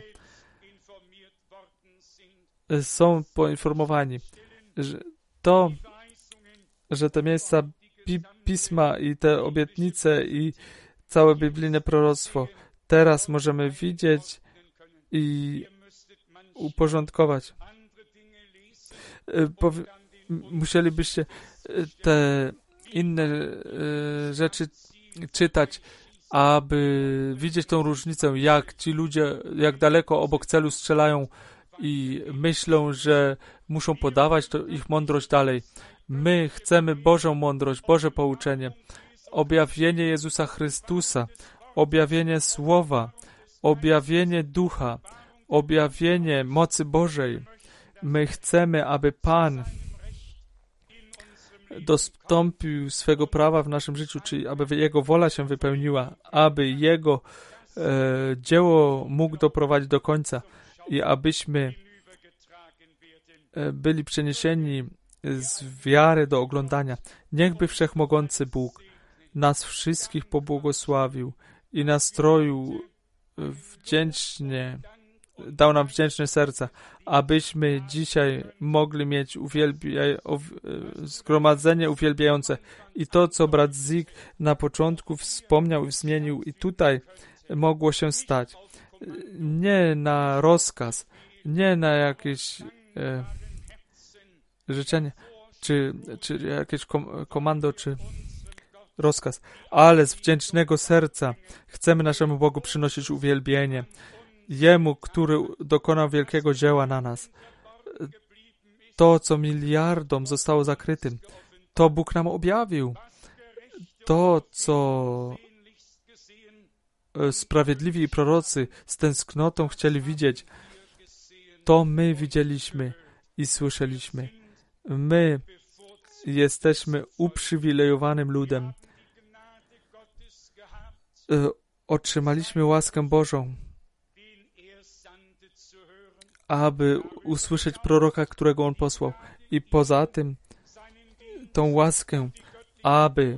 są poinformowani, że to, że te miejsca pi- Pisma i te obietnice i całe biblijne proroctwo teraz możemy widzieć i uporządkować. Powi- musielibyście te inne rzeczy czytać, aby widzieć tą różnicę, jak ci ludzie, jak daleko obok celu strzelają i myślą, że muszą podawać to ich mądrość dalej. My chcemy Bożą mądrość, Boże pouczenie, objawienie Jezusa Chrystusa, objawienie Słowa, objawienie Ducha, objawienie mocy Bożej. My chcemy, aby Pan dostąpił swego prawa w naszym życiu, czyli aby Jego wola się wypełniła, aby Jego e, dzieło mógł doprowadzić do końca i abyśmy e, byli przeniesieni z wiary do oglądania. Niechby Wszechmogący Bóg nas wszystkich pobłogosławił i nastroił wdzięcznie, dał nam wdzięczne serca, abyśmy dzisiaj mogli mieć uwielbia- zgromadzenie uwielbiające. I to, co brat Zik na początku wspomniał i zmienił, i tutaj mogło się stać. Nie na rozkaz, nie na jakieś e, życzenie, czy, czy jakieś kom- komando, czy rozkaz, ale z wdzięcznego serca chcemy naszemu Bogu przynosić uwielbienie. Jemu, który dokonał wielkiego dzieła na nas. To, co miliardom zostało zakrytym, to Bóg nam objawił. To, co sprawiedliwi i prorocy z tęsknotą chcieli widzieć, to my widzieliśmy i słyszeliśmy. My jesteśmy uprzywilejowanym ludem. Otrzymaliśmy łaskę Bożą, aby usłyszeć proroka, którego On posłał. I poza tym tą łaskę, aby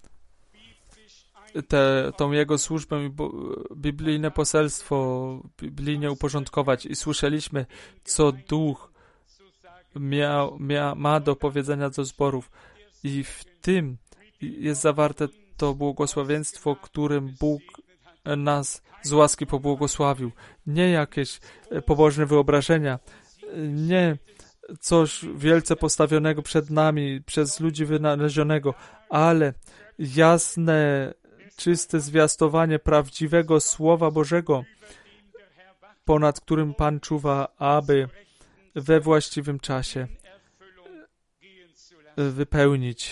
te, tą Jego służbę i biblijne poselstwo biblijnie uporządkować. I słyszeliśmy, co Duch mia, mia, ma do powiedzenia do zborów. I w tym jest zawarte to błogosławieństwo, którym Bóg nas z łaski pobłogosławił. Nie jakieś pobożne wyobrażenia, nie coś wielce postawionego przed nami przez ludzi wynalezionego, ale jasne, czyste zwiastowanie prawdziwego Słowa Bożego, ponad którym Pan czuwa, aby we właściwym czasie wypełnić.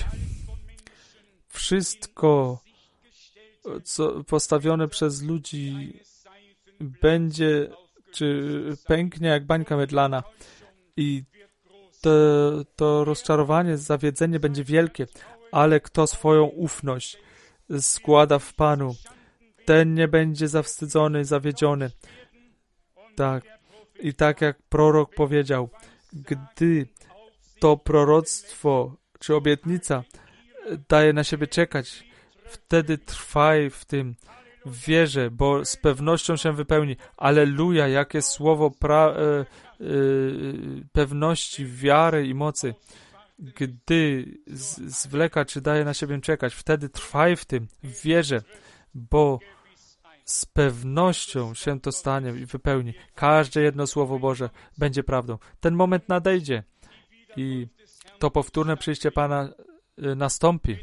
Wszystko, co postawione przez ludzi, będzie, czy pęknie jak bańka mydlana. I to, to rozczarowanie, zawiedzenie będzie wielkie, ale kto swoją ufność składa w Panu, ten nie będzie zawstydzony, zawiedziony. Tak. I tak jak prorok powiedział, gdy to proroctwo, czy obietnica daje na siebie czekać, wtedy trwaj w tym, w wierze, bo z pewnością się wypełni. Alleluja, jakie słowo pra, e, e, pewności, wiary i mocy. Gdy z, zwleka, czy daje na siebie czekać, wtedy trwaj w tym, w wierze, bo z pewnością się to stanie i wypełni. Każde jedno słowo Boże będzie prawdą. Ten moment nadejdzie i to powtórne przyjście Pana y, nastąpi.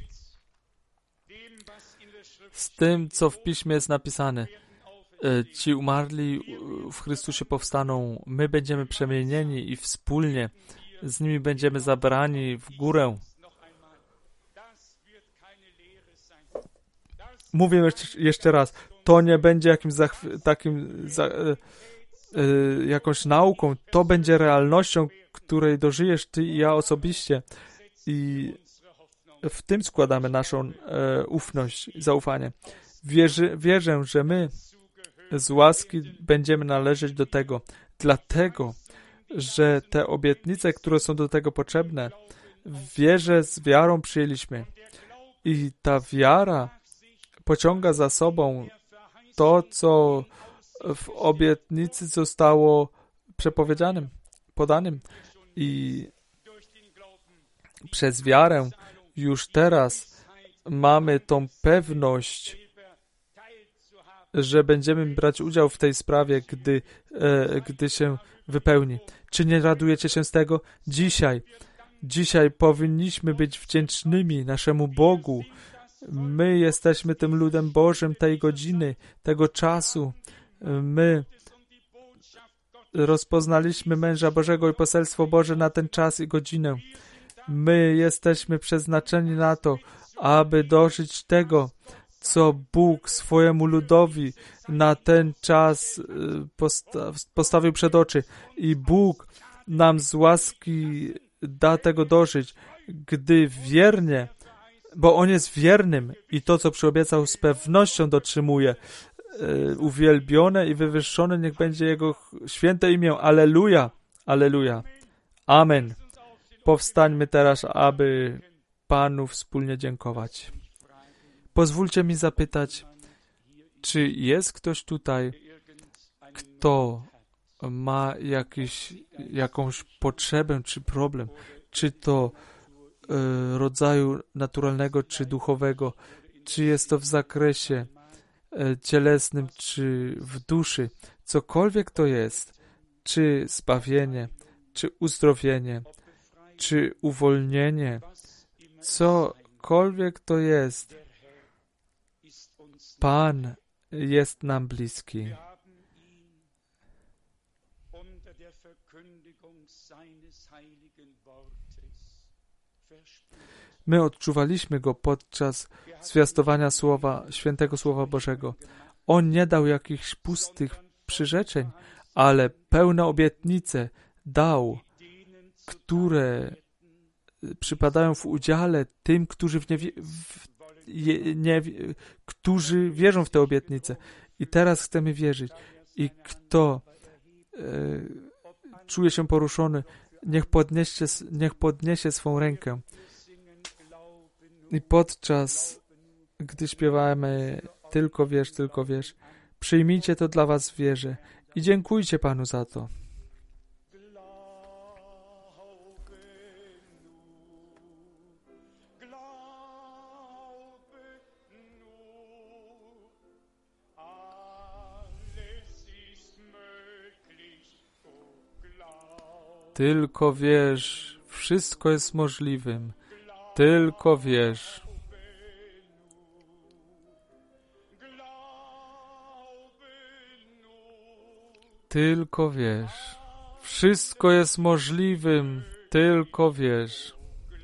Z tym, co w Piśmie jest napisane. Y, ci umarli w Chrystusie powstaną, my będziemy przemienieni i wspólnie z nimi będziemy zabrani w górę. Mówię jeszcze raz, to nie będzie jakimś zachwy- takim za- y- y- jakąś nauką, to będzie realnością, której dożyjesz ty i ja osobiście. I w tym składamy naszą e, ufność, zaufanie. Wierzy, wierzę, że my z łaski będziemy należeć do tego, dlatego, że te obietnice, które są do tego potrzebne, w wierze z wiarą przyjęliśmy. I ta wiara pociąga za sobą to, co w obietnicy zostało przepowiedzianym, podanym. I przez wiarę już teraz mamy tą pewność, że będziemy brać udział w tej sprawie, gdy, e, gdy się wypełni. Czy nie radujecie się z tego? Dzisiaj, dzisiaj powinniśmy być wdzięcznymi naszemu Bogu. My jesteśmy tym ludem Bożym tej godziny, tego czasu. My rozpoznaliśmy męża Bożego i poselstwo Boże na ten czas i godzinę. My jesteśmy przeznaczeni na to, aby dożyć tego, co Bóg swojemu ludowi na ten czas posta- postawił przed oczy. I Bóg nam z łaski da tego dożyć, gdy wiernie, bo On jest wiernym i to, co przyobiecał, z pewnością dotrzymuje. Uwielbione i wywyższone niech będzie Jego święte imię. Alleluja, alleluja. Amen. Powstańmy teraz, aby Panu wspólnie dziękować. Pozwólcie mi zapytać, czy jest ktoś tutaj, kto ma jakiś, jakąś potrzebę czy problem, czy to e, rodzaju naturalnego czy duchowego, czy jest to w zakresie e, cielesnym czy w duszy, cokolwiek to jest, czy zbawienie, czy uzdrowienie, czy uwolnienie, cokolwiek to jest, Pan jest nam bliski. My odczuwaliśmy Go podczas zwiastowania Słowa, świętego Słowa Bożego. On nie dał jakichś pustych przyrzeczeń, ale pełne obietnice dał, które przypadają w udziale tym, którzy, w nie, w, je, nie, którzy wierzą w te obietnice. I teraz chcemy wierzyć. I kto e, czuje się poruszony, niech podniesie, niech podniesie swą rękę. I podczas, gdy śpiewamy tylko wierz, tylko wierz, przyjmijcie to dla was w wierze i dziękujcie Panu za to. Tylko wierz, wszystko jest możliwym. Tylko wierz. Tylko wierz. Wszystko jest możliwym. Tylko wierz.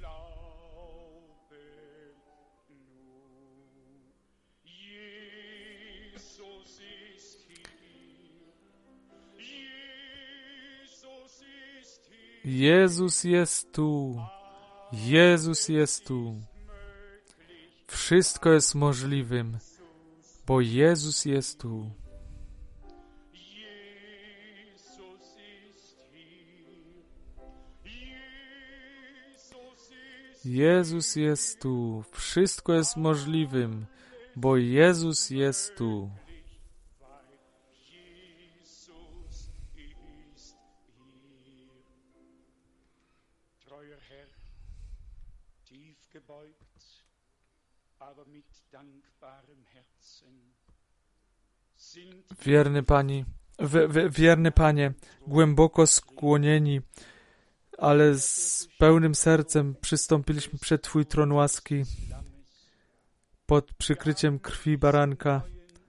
Jezus jest tu. Jezus jest tu. Wszystko jest możliwym, bo Jezus jest tu. Jezus jest tu. Wszystko jest możliwym, bo Jezus jest tu. Wierny Pani, w, w, wierny Panie, głęboko skłonieni, ale z pełnym sercem przystąpiliśmy przed Twój tron łaski pod przykryciem krwi baranka.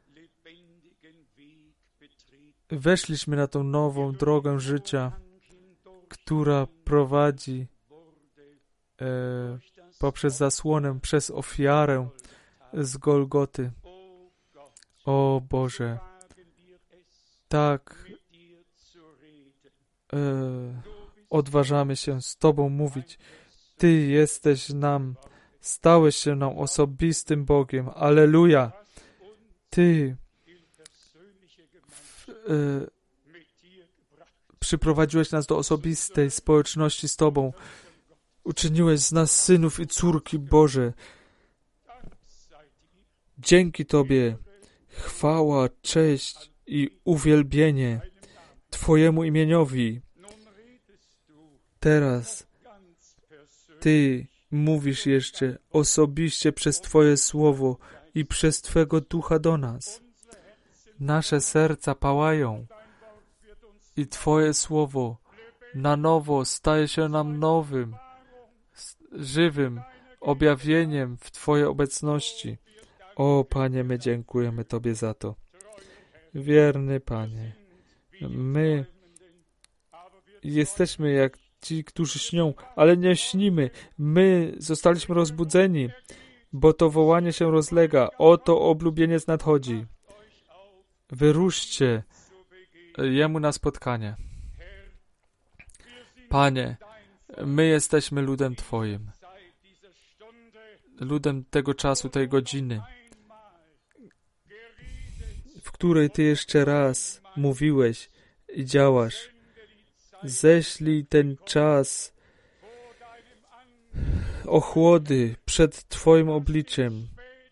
Weszliśmy na tą nową drogę życia, która prowadzi e, poprzez zasłonę, przez ofiarę z Golgoty. O Boże, tak e, odważamy się z Tobą mówić. Ty jesteś nam, stałeś się nam osobistym Bogiem. Alleluja! Ty w, e, przyprowadziłeś nas do osobistej społeczności z Tobą. Uczyniłeś z nas synów i córki Boże. Dzięki Tobie chwała, cześć i uwielbienie Twojemu imieniowi. Teraz Ty mówisz jeszcze osobiście przez Twoje słowo i przez Twego Ducha do nas. Nasze serca pałają i Twoje słowo na nowo staje się nam nowym, żywym objawieniem w Twojej obecności. O Panie, my dziękujemy Tobie za to. Wierny Panie, my jesteśmy jak ci, którzy śnią, ale nie śnimy. My zostaliśmy rozbudzeni, bo to wołanie się rozlega. Oto oblubieniec nadchodzi. Wyruszcie Jemu na spotkanie. Panie, my jesteśmy ludem Twoim. Ludem tego czasu, tej godziny, w której Ty jeszcze raz mówiłeś i działasz. Ześlij ten czas ochłody przed Twoim obliczem.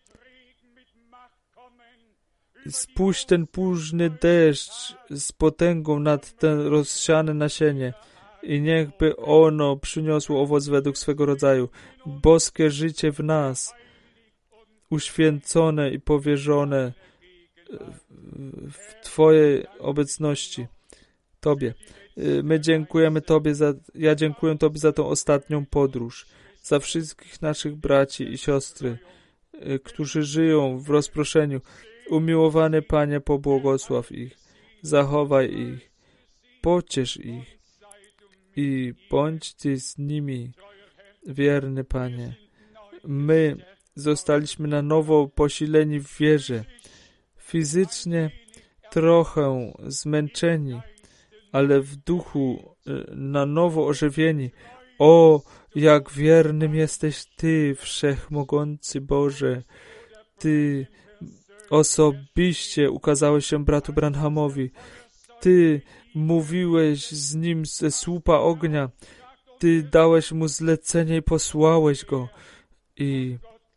Spuść ten późny deszcz z potęgą nad ten rozsiane nasienie i niechby ono przyniosło owoc według swego rodzaju. Boskie życie w nas, uświęcone i powierzone w Twojej obecności, Tobie. My dziękujemy Tobie za, ja dziękuję Tobie za tą ostatnią podróż, za wszystkich naszych braci i siostry, którzy żyją w rozproszeniu. Umiłowany Panie, pobłogosław ich, zachowaj ich, pociesz ich i bądź Ty z nimi, wierny Panie. My zostaliśmy na nowo posileni w wierze, fizycznie trochę zmęczeni, ale w duchu na nowo ożywieni. O, jak wiernym jesteś Ty, Wszechmogący Boże. Ty osobiście ukazałeś się bratu Branhamowi. Ty mówiłeś z nim ze słupa ognia. Ty dałeś mu zlecenie i posłałeś go. I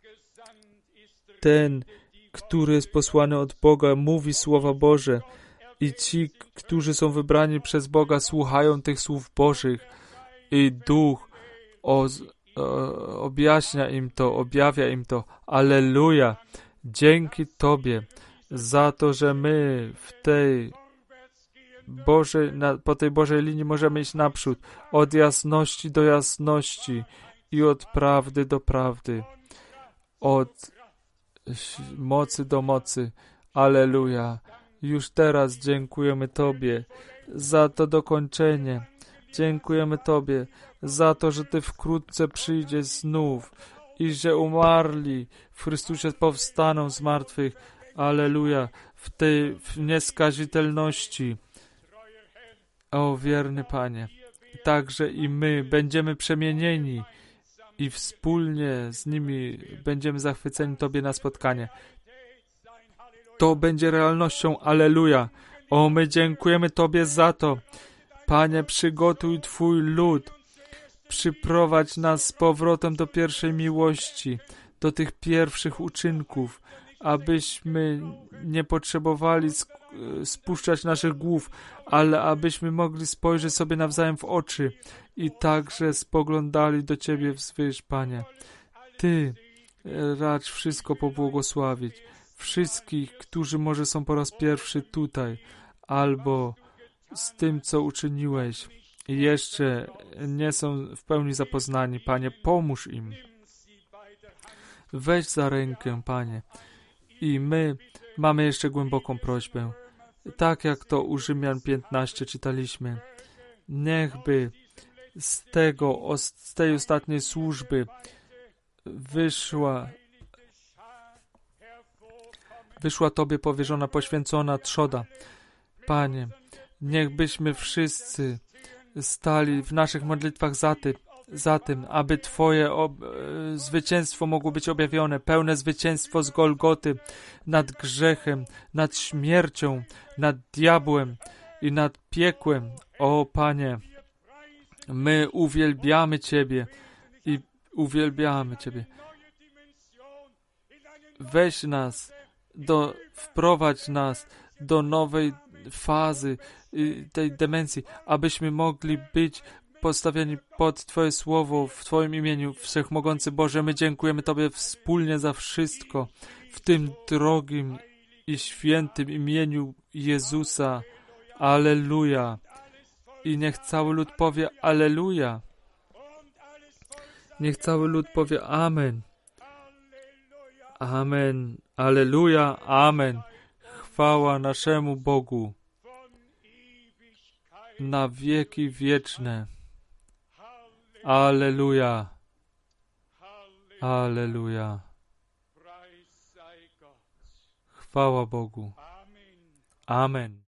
ten, który jest posłany od Boga, mówi słowa Boże. I ci, którzy są wybrani przez Boga, słuchają tych słów Bożych. I Duch o, o, objaśnia im to, objawia im to. Alleluja! Dzięki Tobie za to, że my w tej Bożej, na, po tej Bożej linii możemy iść naprzód. Od jasności do jasności i od prawdy do prawdy. Od mocy do mocy. Alleluja! Już teraz dziękujemy Tobie za to dokończenie. Dziękujemy Tobie za to, że Ty wkrótce przyjdziesz znów i że umarli w Chrystusie powstaną z martwych. Alleluja! W tej w nieskazitelności. O, wierny Panie, także i my będziemy przemienieni i wspólnie z nimi będziemy zachwyceni Tobie na spotkanie. To będzie realnością. Alleluja! O, my dziękujemy Tobie za to. Panie, przygotuj Twój lud. Przyprowadź nas z powrotem do pierwszej miłości, do tych pierwszych uczynków, abyśmy nie potrzebowali spuszczać naszych głów, ale abyśmy mogli spojrzeć sobie nawzajem w oczy i także spoglądali do Ciebie wzwyż, Panie. Ty racz wszystko pobłogosławić. Wszystkich, którzy może są po raz pierwszy tutaj, albo z tym, co uczyniłeś i jeszcze nie są w pełni zapoznani, Panie, pomóż im. Weź za rękę, Panie. I my mamy jeszcze głęboką prośbę. Tak jak to u Rzymian piętnaście czytaliśmy. Niechby z tego, z tej ostatniej służby wyszła wyszła Tobie powierzona, poświęcona trzoda. Panie, niechbyśmy wszyscy stali w naszych modlitwach za tym, za tym, aby Twoje ob- zwycięstwo mogło być objawione, pełne zwycięstwo z Golgoty nad grzechem, nad śmiercią, nad diabłem i nad piekłem. O Panie, my uwielbiamy Ciebie i uwielbiamy Ciebie. Weź nas, do, wprowadź nas do nowej fazy tej demencji, abyśmy mogli być postawieni pod Twoje słowo w Twoim imieniu. Wszechmogący Boże, my dziękujemy Tobie wspólnie za wszystko w tym drogim i świętym imieniu Jezusa. Alleluja. I niech cały lud powie Alleluja. Niech cały lud powie Amen. Amen. Alleluja. Amen. Chwała naszemu Bogu na wieki wieczne. Alleluja. Alleluja. Chwała Bogu. Amen.